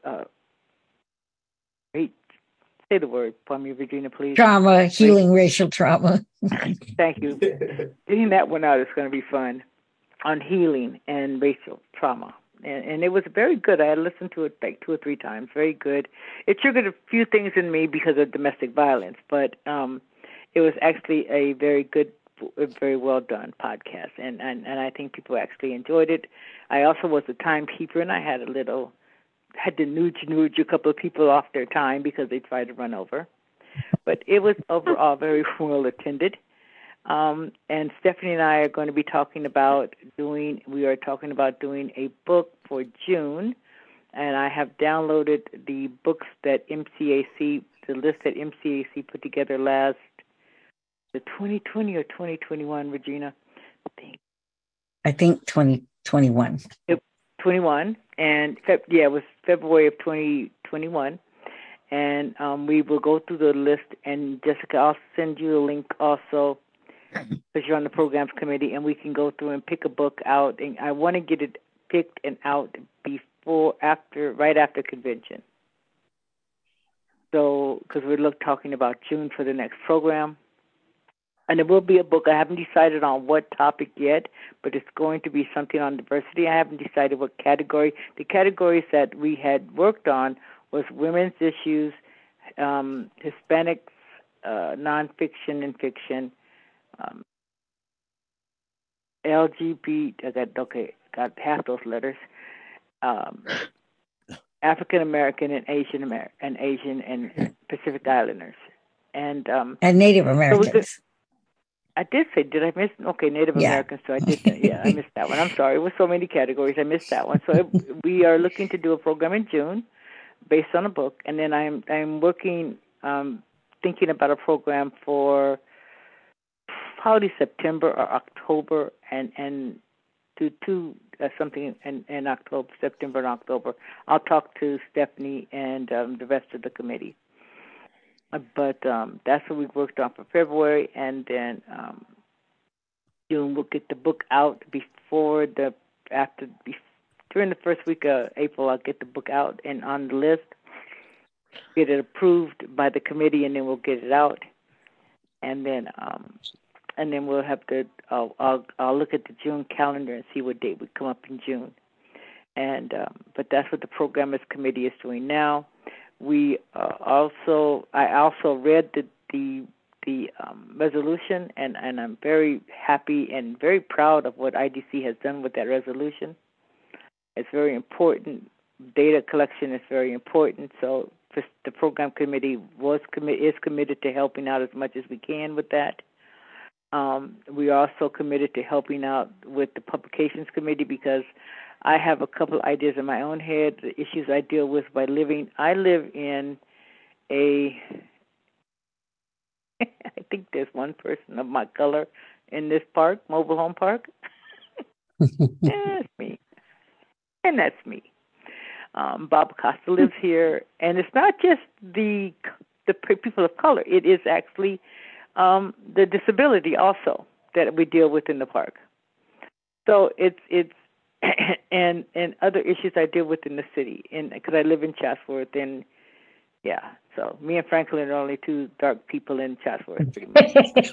Say the word for me, Regina, please. Trauma, healing racial trauma. Thank you. Getting that one out is going to be fun. On healing and racial trauma. And it was very good. I had listened to it like 2 or 3 times. Very good. It triggered a few things in me because of domestic violence, but it was actually a very good, very well done podcast. And I think people actually enjoyed it. I also was a timekeeper, and I had to nudge a couple of people off their time because they tried to run over. But it was overall very well attended. And Stephanie and I are going to be talking about doing a book for June. And I have downloaded the books that the list that MCAC put together the 2020 or 2021, Regina? I think 2021. 21, and it was February of 2021, and we will go through the list. And Jessica, I'll send you a link also because you're on the programs committee, and we can go through and pick a book out. And I want to get it picked and out right after convention. So, because we're talking about June for the next program, And it will be a book. I haven't decided on what topic yet, but it's going to be something on diversity. I haven't decided what category. The categories that we had worked on was women's issues, Hispanics, nonfiction and fiction, LGBT. Got half those letters. African American and Asian and Pacific Islanders, and Native Americans. So I did say, did I miss? Okay, Native Americans. So I did. I missed that one. I'm sorry. With so many categories, I missed that one. So we are looking to do a program in June, based on a book, and then I'm working, thinking about a program for probably September or October, and do something in October, September and October. I'll talk to Stephanie and the rest of the committee. But that's what we've worked on for February, and then June we'll get the book out during the first week of April. I'll get the book out and on the list, get it approved by the committee, and then we'll get it out, and then we'll have to. I'll look at the June calendar and see what date would come up in June, and but that's what the Programmers Committee is doing now. I also read the resolution, and I'm very happy and very proud of what IDC has done with that resolution. It's very important. Data collection is very important. So the program committee is committed to helping out as much as we can with that. We are also committed to helping out with the publications committee, because I have a couple ideas in my own head, the issues I deal with by living. I live in I think there's one person of my color in this park, mobile home park. That's me. And that's me. Bob Costa lives here, and it's not just the people of color. It is actually the disability also that we deal with in the park. So it's and other issues I deal with in the city, because I live in Chatsworth, and so me and Franklin are only two dark people in Chatsworth, pretty much.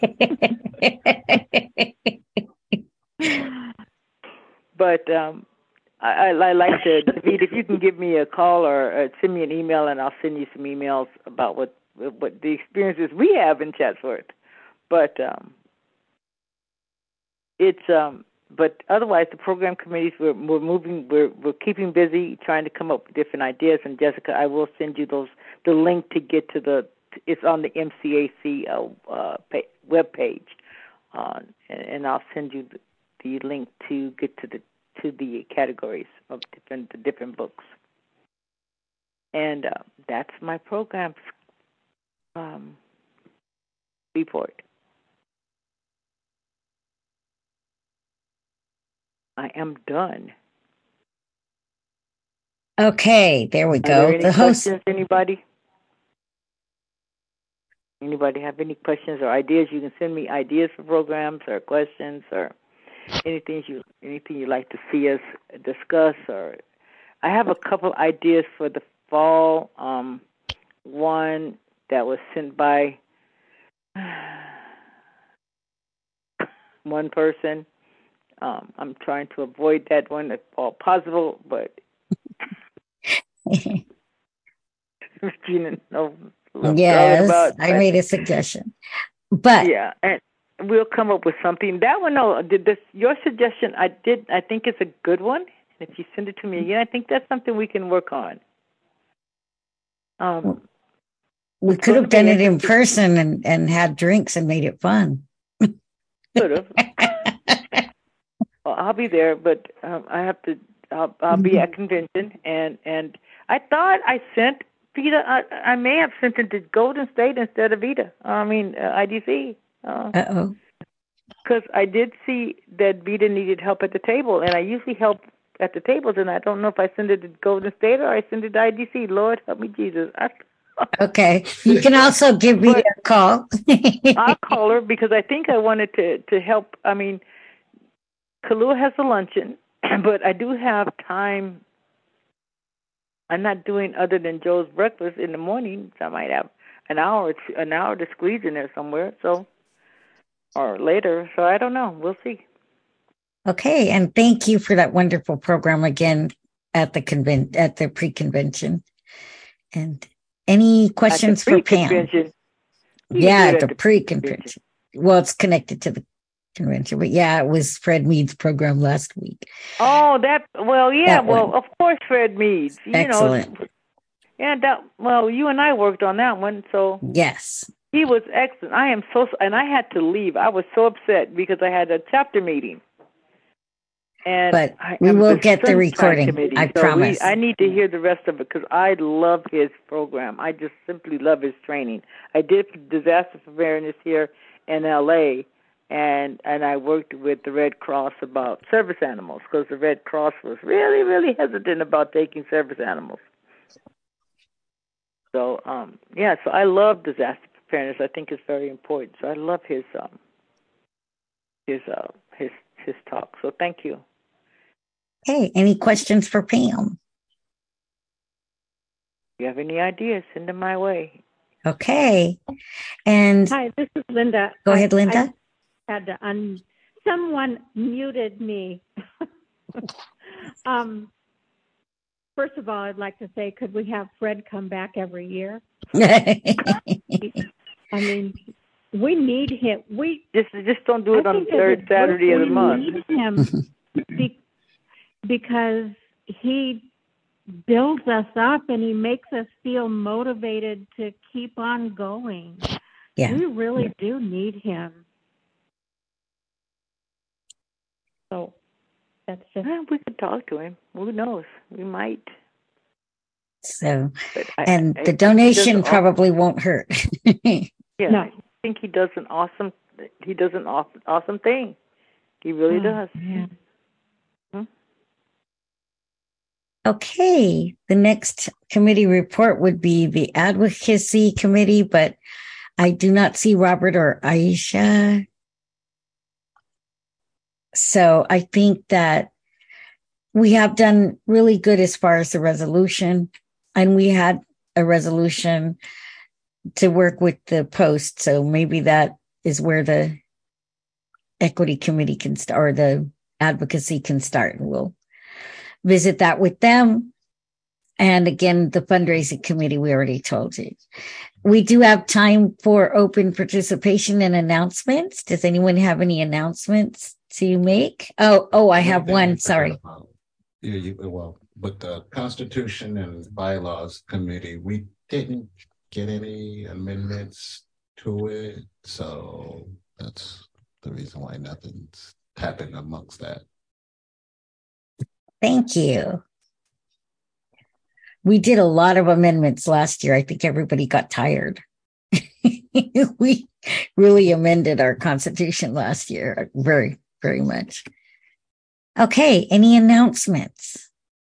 But I like to, David, if you can give me a call or send me an email, and I'll send you some emails about what the experiences we have in Chatsworth. But but otherwise, the program committees, we're keeping busy trying to come up with different ideas. And Jessica, I will send you the link to get to it's on the MCAC web page, and I'll send you the link to get to the categories of the different books. And that's my program's report. I am done. Okay, there we go. Are there any questions, anybody? Anybody have any questions or ideas? You can send me ideas for programs or questions or anything you'd like to see us discuss. Or I have a couple ideas for the fall. One that was sent by one person. I'm trying to avoid that one if all possible, but Regina knows what I'm talking about. I made a suggestion, but and we'll come up with something. That one, your suggestion, I think it's a good one. And if you send it to me again, I think that's something we can work on. We could have done it in person and had drinks and made it fun. Could have. Well, I'll be there, but I have to. I'll be at convention, and I thought I sent Vita. I may have sent it to Golden State instead of Vita. IDC. Because I did see that Vita needed help at the table, and I usually help at the tables, and I don't know if I send it to Golden State or I send it to IDC. Lord help me, Jesus. Okay, you can also give Vita a call. I'll call her because I think I wanted to help. Kahlua has a luncheon, but I do have time. I'm not doing other than Joe's breakfast in the morning, so I might have an hour to squeeze in there somewhere. So or later. So I don't know. We'll see. Okay, and thank you for that wonderful program again at the pre-convention. And any questions for Pam? Yeah, at the pre-convention. Well, it's connected to the convention, but yeah, it was Fred Mead's program last week. Oh, of course, Fred Mead. Excellent. You and I worked on that one, so yes, he was excellent. And I had to leave. I was so upset because I had a chapter meeting. But we will get the recording. I promise. I need to hear the rest of it because I love his program. I just simply love his training. I did disaster preparedness here in L.A., and I worked with the Red Cross about service animals because the Red Cross was really, really hesitant about taking service animals. So, so I love disaster preparedness. I think it's very important. So I love his talk. So thank you. Hey, any questions for Pam? If you have any ideas, send them my way. Okay. And hi, this is Linda. Go ahead, Linda. I had to someone muted me. First of all, I'd like to say, could we have Fred come back every year? I mean, we need him. We just don't do it on the third Saturday of the month. We need him because he builds us up and he makes us feel motivated to keep on going. Yeah. We really do need him. So that's just... we could talk to him. Who knows? We might. So, the donation probably won't hurt. Yeah, no. I think he does an awesome thing. He really does. Yeah. Okay, the next committee report would be the Advocacy Committee, but I do not see Robert or Aisha. So I think that we have done really good as far as the resolution, and we had a resolution to work with the post. So maybe that is where the Equity Committee can start, or the Advocacy can start. We'll visit that with them. And again, the fundraising committee, we already told you. We do have time for open participation and announcements. Does anyone have any announcements to make? Oh, I have one. Sorry. But the Constitution and Bylaws Committee, we didn't get any amendments to it. So that's the reason why nothing's happened amongst that. Thank you. We did a lot of amendments last year. I think everybody got tired. We really amended our Constitution last year very, very much. Okay, any announcements?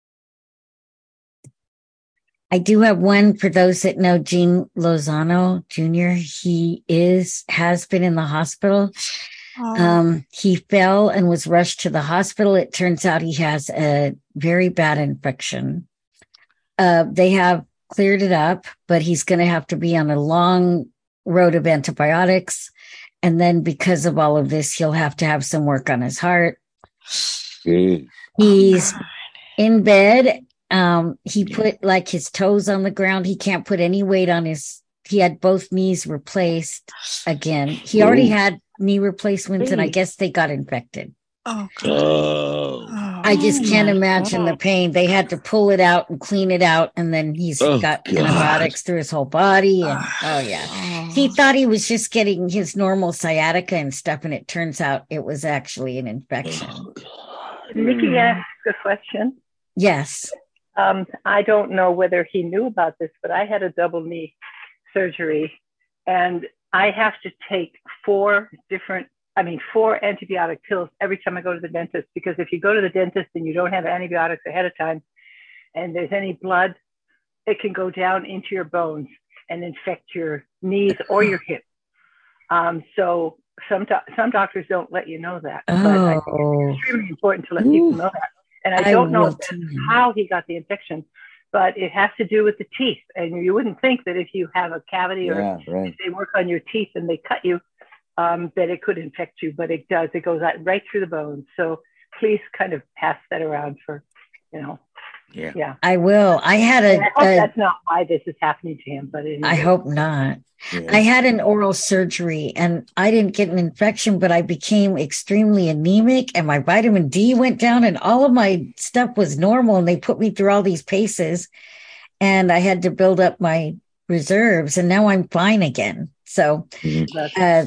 I do have one for those that know Gene Lozano Jr. He has been in the hospital. He fell and was rushed to the hospital. It turns out he has a very bad infection. They have cleared it up, but he's going to have to be on a long road of antibiotics. And then because of all of this, he'll have to have some work on his heart. He's in bed. He put like his toes on the ground. He can't put any weight on he had both knees replaced again. He already had knee replacements, and I guess they got infected. Oh, God. I just can't imagine the pain. They had to pull it out and clean it out, and then he's got antibiotics through his whole body. And he thought he was just getting his normal sciatica and stuff, and it turns out it was actually an infection. Nikki asked a question. Yes. I don't know whether he knew about this, but I had a double knee surgery, and I have to take 4 antibiotic pills every time I go to the dentist, because if you go to the dentist and you don't have antibiotics ahead of time and there's any blood, it can go down into your bones and infect your knees or your hips. So some doctors don't let you know that, but I think it's extremely important to let people know that. And I don't know how he got the infection, but it has to do with the teeth. And you wouldn't think that if you have a cavity or if they work on your teeth and they cut you, that it could infect you, but it does. It goes right through the bones. So please kind of pass that around for, Yeah. I will. I had I hope that's not why this is happening to him, but I hope not. Yeah. I had an oral surgery and I didn't get an infection, but I became extremely anemic and my vitamin D went down and all of my stuff was normal. And they put me through all these paces and I had to build up my reserves and now I'm fine again. So the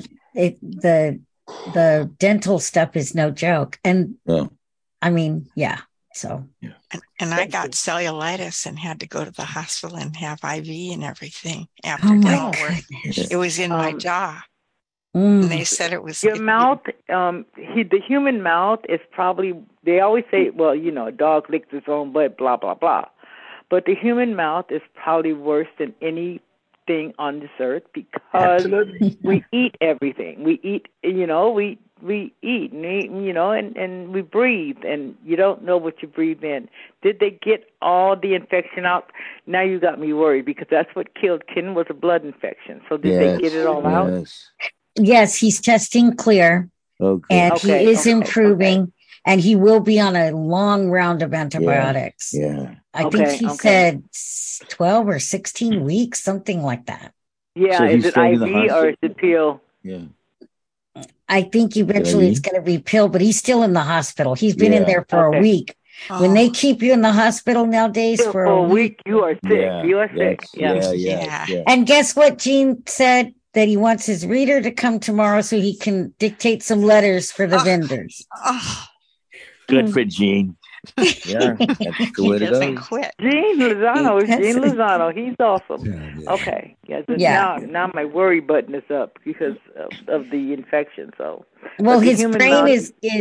dental stuff is no joke. And I mean, yeah. So, and I got cellulitis and had to go to the hospital and have IV and everything after dental work. It was in my jaw. And they said it was your mouth. The human mouth is probably. They always say, well, a dog licks its own butt, blah blah blah. But the human mouth is probably worse than anything on this earth because we eat everything. We eat. We eat and we breathe, and you don't know what you breathe in. Did they get all the infection out? Now you got me worried because that's what killed Ken was a blood infection. So did they get it all out? Yes, he's testing clear, and he is improving, and he will be on a long round of antibiotics. I think he said 12 or 16 weeks, something like that. Yeah, so is it IV or is it pill? Yeah. I think eventually it's going to be pill, but he's still in the hospital. He's been in there for a week. When they keep you in the hospital nowadays for a week, you are sick. You are sick. Yeah. And guess what? Gene said that he wants his reader to come tomorrow so he can dictate some letters for the vendors. Good for Gene. Yeah, that's the way to go. Gene Lozano, he's awesome. Okay, now my worry button is up because of the infection. So, well, his brain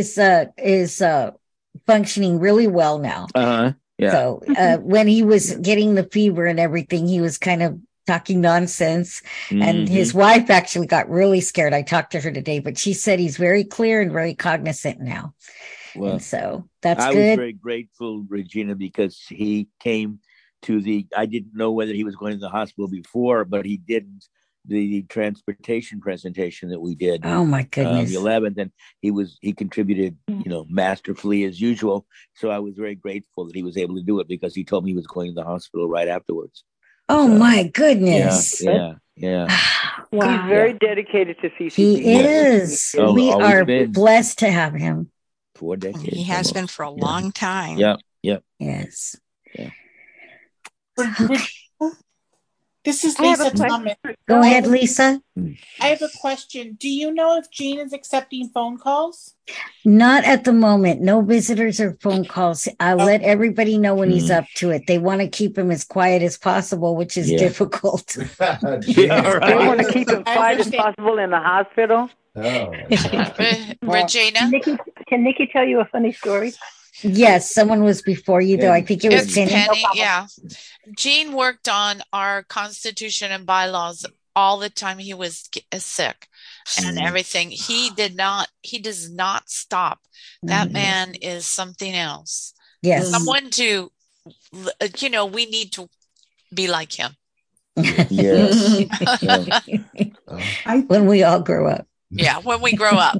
is functioning really well now. Yeah. So when he was getting the fever and everything, he was kind of talking nonsense, and his wife actually got really scared. I talked to her today, but she said he's very clear and very cognizant now. Well, and so that's good. I was very grateful, Regina, because he came to I didn't know whether he was going to the hospital before, but he didn't. The transportation presentation that we did. Oh my goodness. The 11th, and he contributed, masterfully as usual. So I was very grateful that he was able to do it because he told me he was going to the hospital right afterwards. Oh my goodness. Yeah. Wow. He's very dedicated to CCP. He is. We are blessed to have him. 4 decades. He has been for a long time. Yep. Yes. Yeah. This is Lisa Thomas. Go ahead, Lisa. I have a question. Do you know if Gene is accepting phone calls? Not at the moment. No visitors or phone calls. I'll let everybody know when he's up to it. They want to keep him as quiet as possible, which is difficult. They want to keep him quiet as possible in the hospital. Regina? Can Nikki tell you a funny story? Yes, someone was before you, though. I think it was Penny. Yeah. Gene worked on our Constitution and bylaws all the time he was sick and everything. He does not stop. That man is something else. Yes. Someone to, we need to be like him. Yes. When we all grow up. Yeah, when we grow up.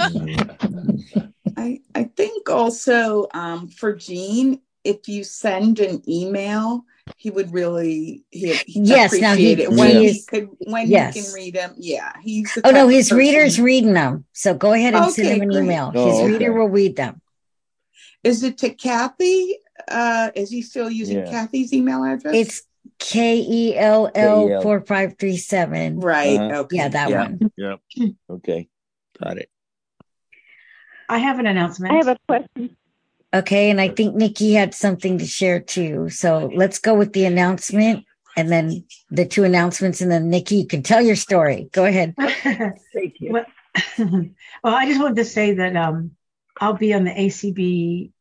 I think also for Gene, if you send an email, he would really appreciate it when he can read them. Yeah, he's. His reader's reading them. So go ahead and send him an email. His reader will read them. Is it to Kathy? Is he still using Kathy's email address? It's KELL 4537. Right. Okay. Yeah, that one. Yeah. Okay. Got it. I have an announcement. I have a question. Okay, and I think Nikki had something to share too. So let's go with the announcement and then the two announcements, and then Nikki, you can tell your story. Go ahead. Thank you. Well, I just wanted to say that I'll be on the ACB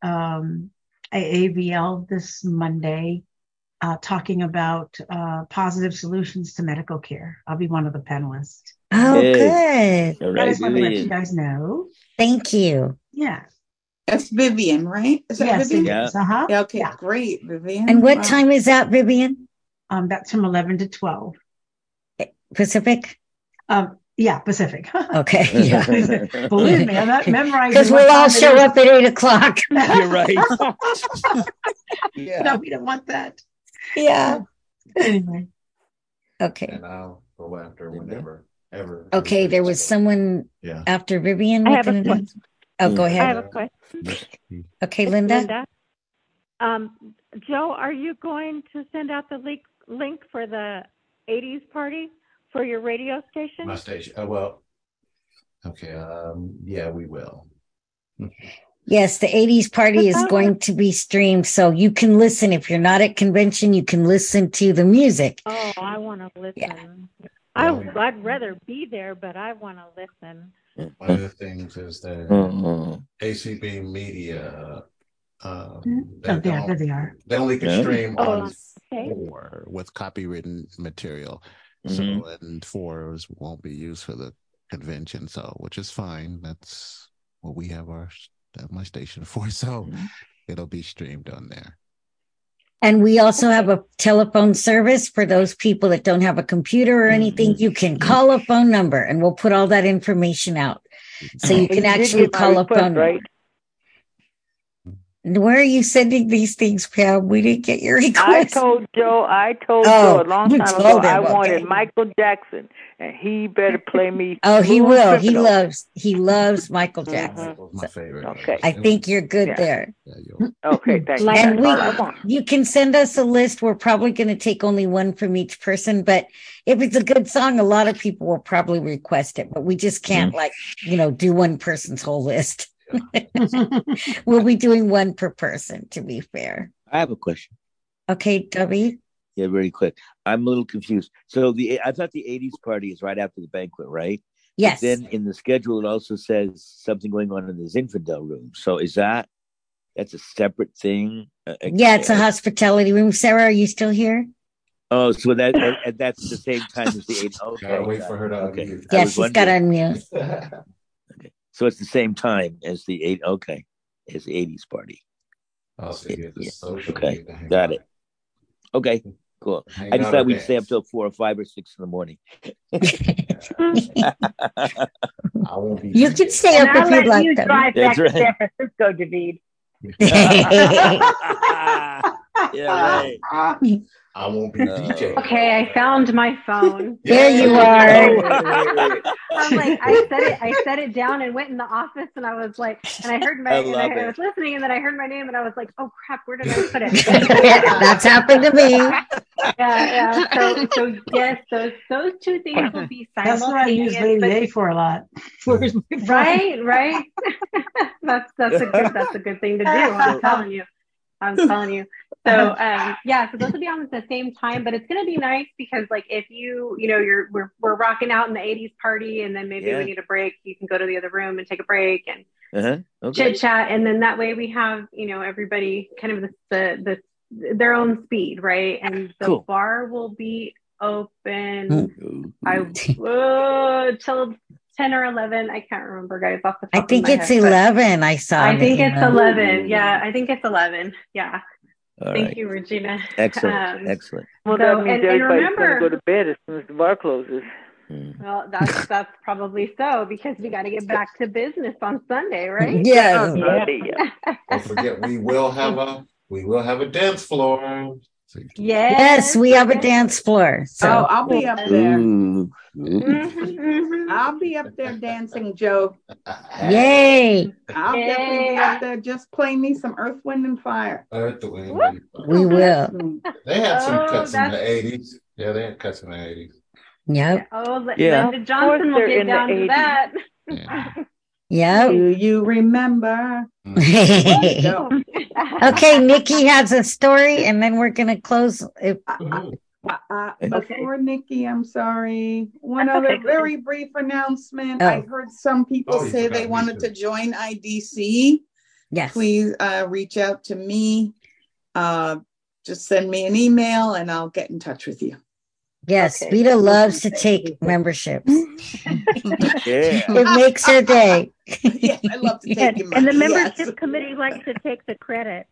AABL this Monday talking about positive solutions to medical care. I'll be one of the panelists. Oh, good. All I right, just want to let you guys know. Thank you. Yeah. That's Vivian, right? Is that Vivian? Yes. Uh-huh. Yeah, okay, great, Vivian. And what time is that, Vivian? That's from 11 to 12. Pacific? Yeah, Pacific. Okay. Yeah. Believe me, I'm not memorizing. Because we'll all show up at 8:00. You're right. No, we don't want that. Yeah. Anyway. Okay. And I'll go after whenever, ever. Okay, there was someone after Vivian. I have a question. Oh, go ahead. I have a question. Okay, Linda. Joe, are you going to send out the link for the 80s party for your radio station? My station. Okay. Yeah, we will. Yes, the 80s party is going to be streamed, so you can listen. If you're not at convention, you can listen to the music. Oh, I want to listen. Yeah. I'd rather be there, but I want to listen. One of the things is that ACB Media, there they are. They only can stream on okay. 4 with copywritten material. Mm-hmm. So, and 4 won't be used for the convention, so which is fine. That's what we have my station for. So it'll be streamed on there. And we also have a telephone service for those people that don't have a computer or anything. You can call a phone number, and we'll put all that information out. So you can actually call a phone number. Right? Where are you sending these things, Pam? We didn't get your request. I told Joe a long time ago I wanted Michael Jackson, and he better play me. Oh, he will. He loves Michael Jackson. My favorite. Okay. I think you're good there. Okay, thank you. And you can send us a list. We're probably going to take only one from each person, but if it's a good song, a lot of people will probably request it, but we just can't do one person's whole list. We'll be doing one per person, to be fair. I have a question. Okay, Debbie. Yeah, very quick. I'm a little confused. So I thought the 80s party is right after the banquet, right? Yes. But then in the schedule, it also says something going on in the Zinfandel room. So is that's a separate thing? Yeah, it's a hospitality room. Sarah, are you still here? Oh, so that's the same time as the 80s. Okay. Gotta wait for her to unmute. Yeah, she's got to unmute. Okay. So it's the same time as the 80s party. Oh, so okay, got it. Okay, cool. I just thought we'd stay up till 4 or 5 or 6 in the morning. I won't be. You can stay up if you'd like. You drive back to San Francisco, David. Yeah, right. I won't be DJ. Okay, I found my phone. There you are. I'm like, I set it down and went in the office, and I was like, and I heard I was listening, and then I heard my name, and I was like, oh crap, where did I put it? That's happened to me. Yeah. So yes, those two things will be simultaneous. That's what I use Lady A for a lot. Right. that's a good thing to do. I'm telling you. So so those will be on at the same time, but it's going to be nice because if we're rocking out in the 80s party, and then maybe we need a break, you can go to the other room and take a break and chit chat, and then that way we have everybody kind of their own speed, right? And the bar will be open till 10 or 11. I can't remember, guys, off the top I think of my it's head, 11. I saw. I think it's 11. Yeah, I think it's 11. Yeah. All Thank right. you, Regina. Excellent. Well, that means everybody's going to go to bed as soon as the bar closes. Well, that's probably so, because we got to get back to business on Sunday, right? Yes. Don't forget, we will have a dance floor. Yes, we have a dance floor. So I'll be up there. I'll be up there dancing, Joe. Yay! I'll definitely be up there. Just play me some Earth, Wind, and Fire. Earth, Wind, and Fire. We will. They had some cuts in the 80s. Yeah, they had cuts in the 80s. Yep. Linda Johnson will get down to that. Yeah. Do you remember? Okay, Nikki has a story, and then we're gonna close. Before Nikki, I'm sorry. One other very brief announcement. I heard some people say they wanted to join IDC. Yes. Please reach out to me. Just send me an email, and I'll get in touch with you. Yes, Vita loves to take memberships. Yeah. It makes her day. Yes, I love to take your money. And the membership committee likes to take the credit.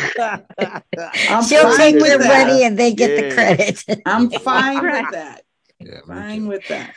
She'll take your money and they get the credit. I'm fine with that. Fine with that.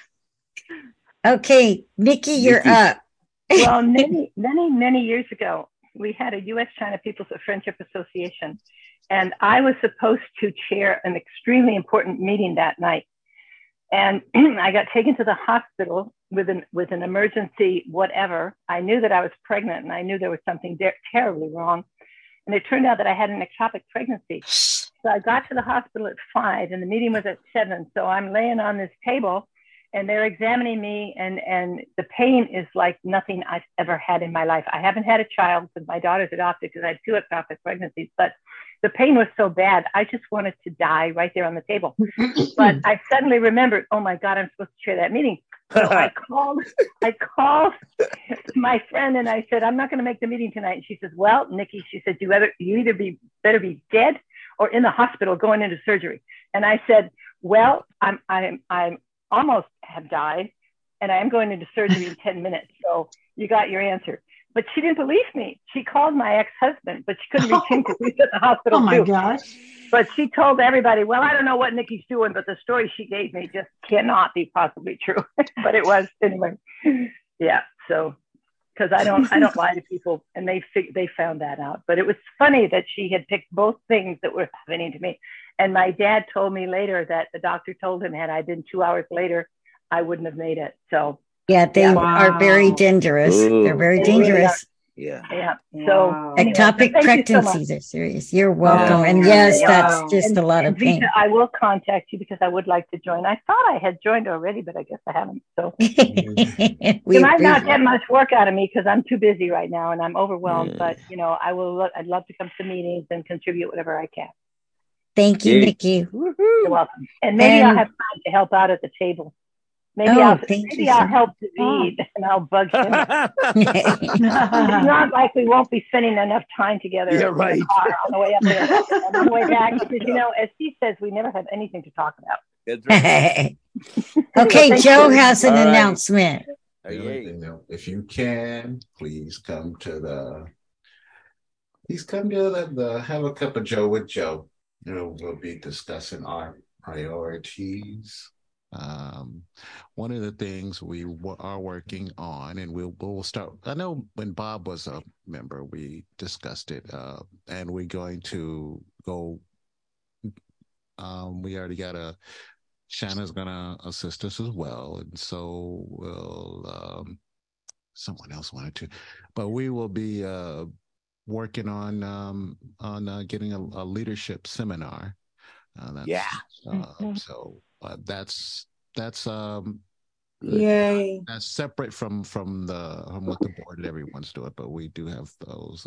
Okay, Nikki, you're up. Well, many years ago, we had a U.S.-China People's Friendship Association, and I was supposed to chair an extremely important meeting that night. And I got taken to the hospital with an emergency whatever. I knew that I was pregnant, and I knew there was something terribly wrong. And it turned out that I had an ectopic pregnancy. So I got to the hospital at 5, and the meeting was at 7. So I'm laying on this table, and they're examining me, and the pain is like nothing I've ever had in my life. I haven't had a child since my daughter's adopted because I had 2 ectopic pregnancies, but the pain was so bad, I just wanted to die right there on the table. But I suddenly remembered, oh my God, I'm supposed to chair that meeting. So I called my friend and I said, I'm not going to make the meeting tonight. And she says, well, Nikki, she said, you either better be dead or in the hospital going into surgery. And I said, well, I'm almost have died, and I am going into surgery in 10 minutes. So you got your answer. But she didn't believe me. She called my ex-husband, but she couldn't reach him because he's at the hospital. Oh my gosh. But she told everybody, well, I don't know what Nikki's doing, but the story she gave me just cannot be possibly true. But it was anyway. Yeah. So, because I don't lie to people, and they found that out. But it was funny that she had picked both things that were happening to me. And my dad told me later that the doctor told him, had I been 2 hours later, I wouldn't have made it. So yeah, they are very dangerous. Ooh. They're very dangerous. Yeah. Yeah. So anyway, ectopic pregnancies are serious. You're welcome. And yes, that's just a lot of pain. Vita, I will contact you because I would like to join. I thought I had joined already, but I guess I haven't. So you might not get much work out of me because I'm too busy right now and I'm overwhelmed. But I'd love to come to meetings and contribute whatever I can. Thank you, Nikki. You're welcome. And maybe I'll have time to help out at the table. Maybe I'll help David and I'll bug him. It's not like we won't be spending enough time together in the car on the way up there and on the way back. Because, as he says, we never have anything to talk about. That's right. Okay, Joe has an announcement. If you can, please come to the Have a Cup of Joe with Joe. We'll be discussing our priorities. One of the things we are working on, and we'll start. I know when Bob was a member, we discussed it, and we're going to go. We already got Shanna's gonna assist us as well, and so we'll. Someone else wanted to, but we will be working on getting a leadership seminar. So that's yay. That's separate from what the board and everyone's doing, but we do have those.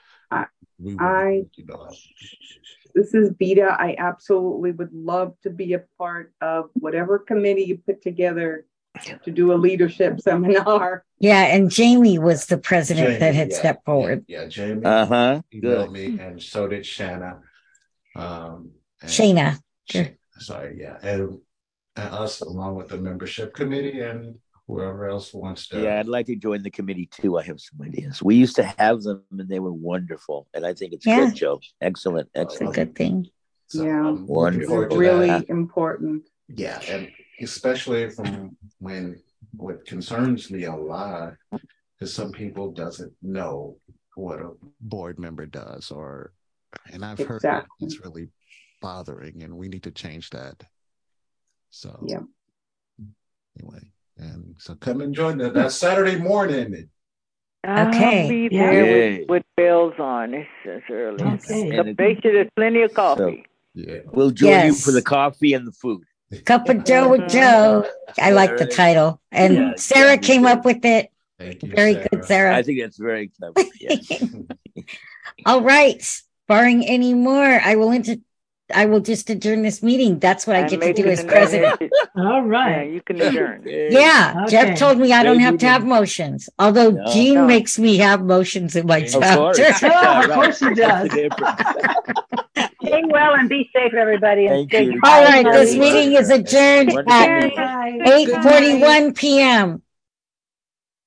This is Vita. I absolutely would love to be a part of whatever committee you put together to do a leadership seminar. Yeah, and Jamie was the president that had stepped forward. Yeah, Jamie emailed me, and so did Shanna. Shayna. Sorry, yeah. And us, along with the membership committee and whoever else wants to. Yeah, I'd like to join the committee too. I have some ideas. We used to have them, and they were wonderful. And I think it's good, Joe. Excellent. It's a good thing. So wonderful. Really important. Yeah, and especially from what concerns me a lot is some people doesn't know what a board member does, and I've heard that it's really bothering, and we need to change that. So anyway, and so come and join that Saturday morning. I'll be there with bells on. It's early. Okay. Make sure there's plenty of coffee. We'll join you for the coffee and the food. Cup of Joe with Joe. I like the title. And Sarah came up with it. Thank you, very good, Sarah. I think that's very clever. Yes. All right. Barring any more, I will just adjourn this meeting. That's what I get to do as president. All right. Yeah, you can adjourn. Yeah. Okay. Jeff told me I don't have to have motions. Although Jean makes me have motions in my chapter. Of course he does. Stay well and be safe, everybody. Thank you. All right. This meeting is adjourned at 8:41 p.m.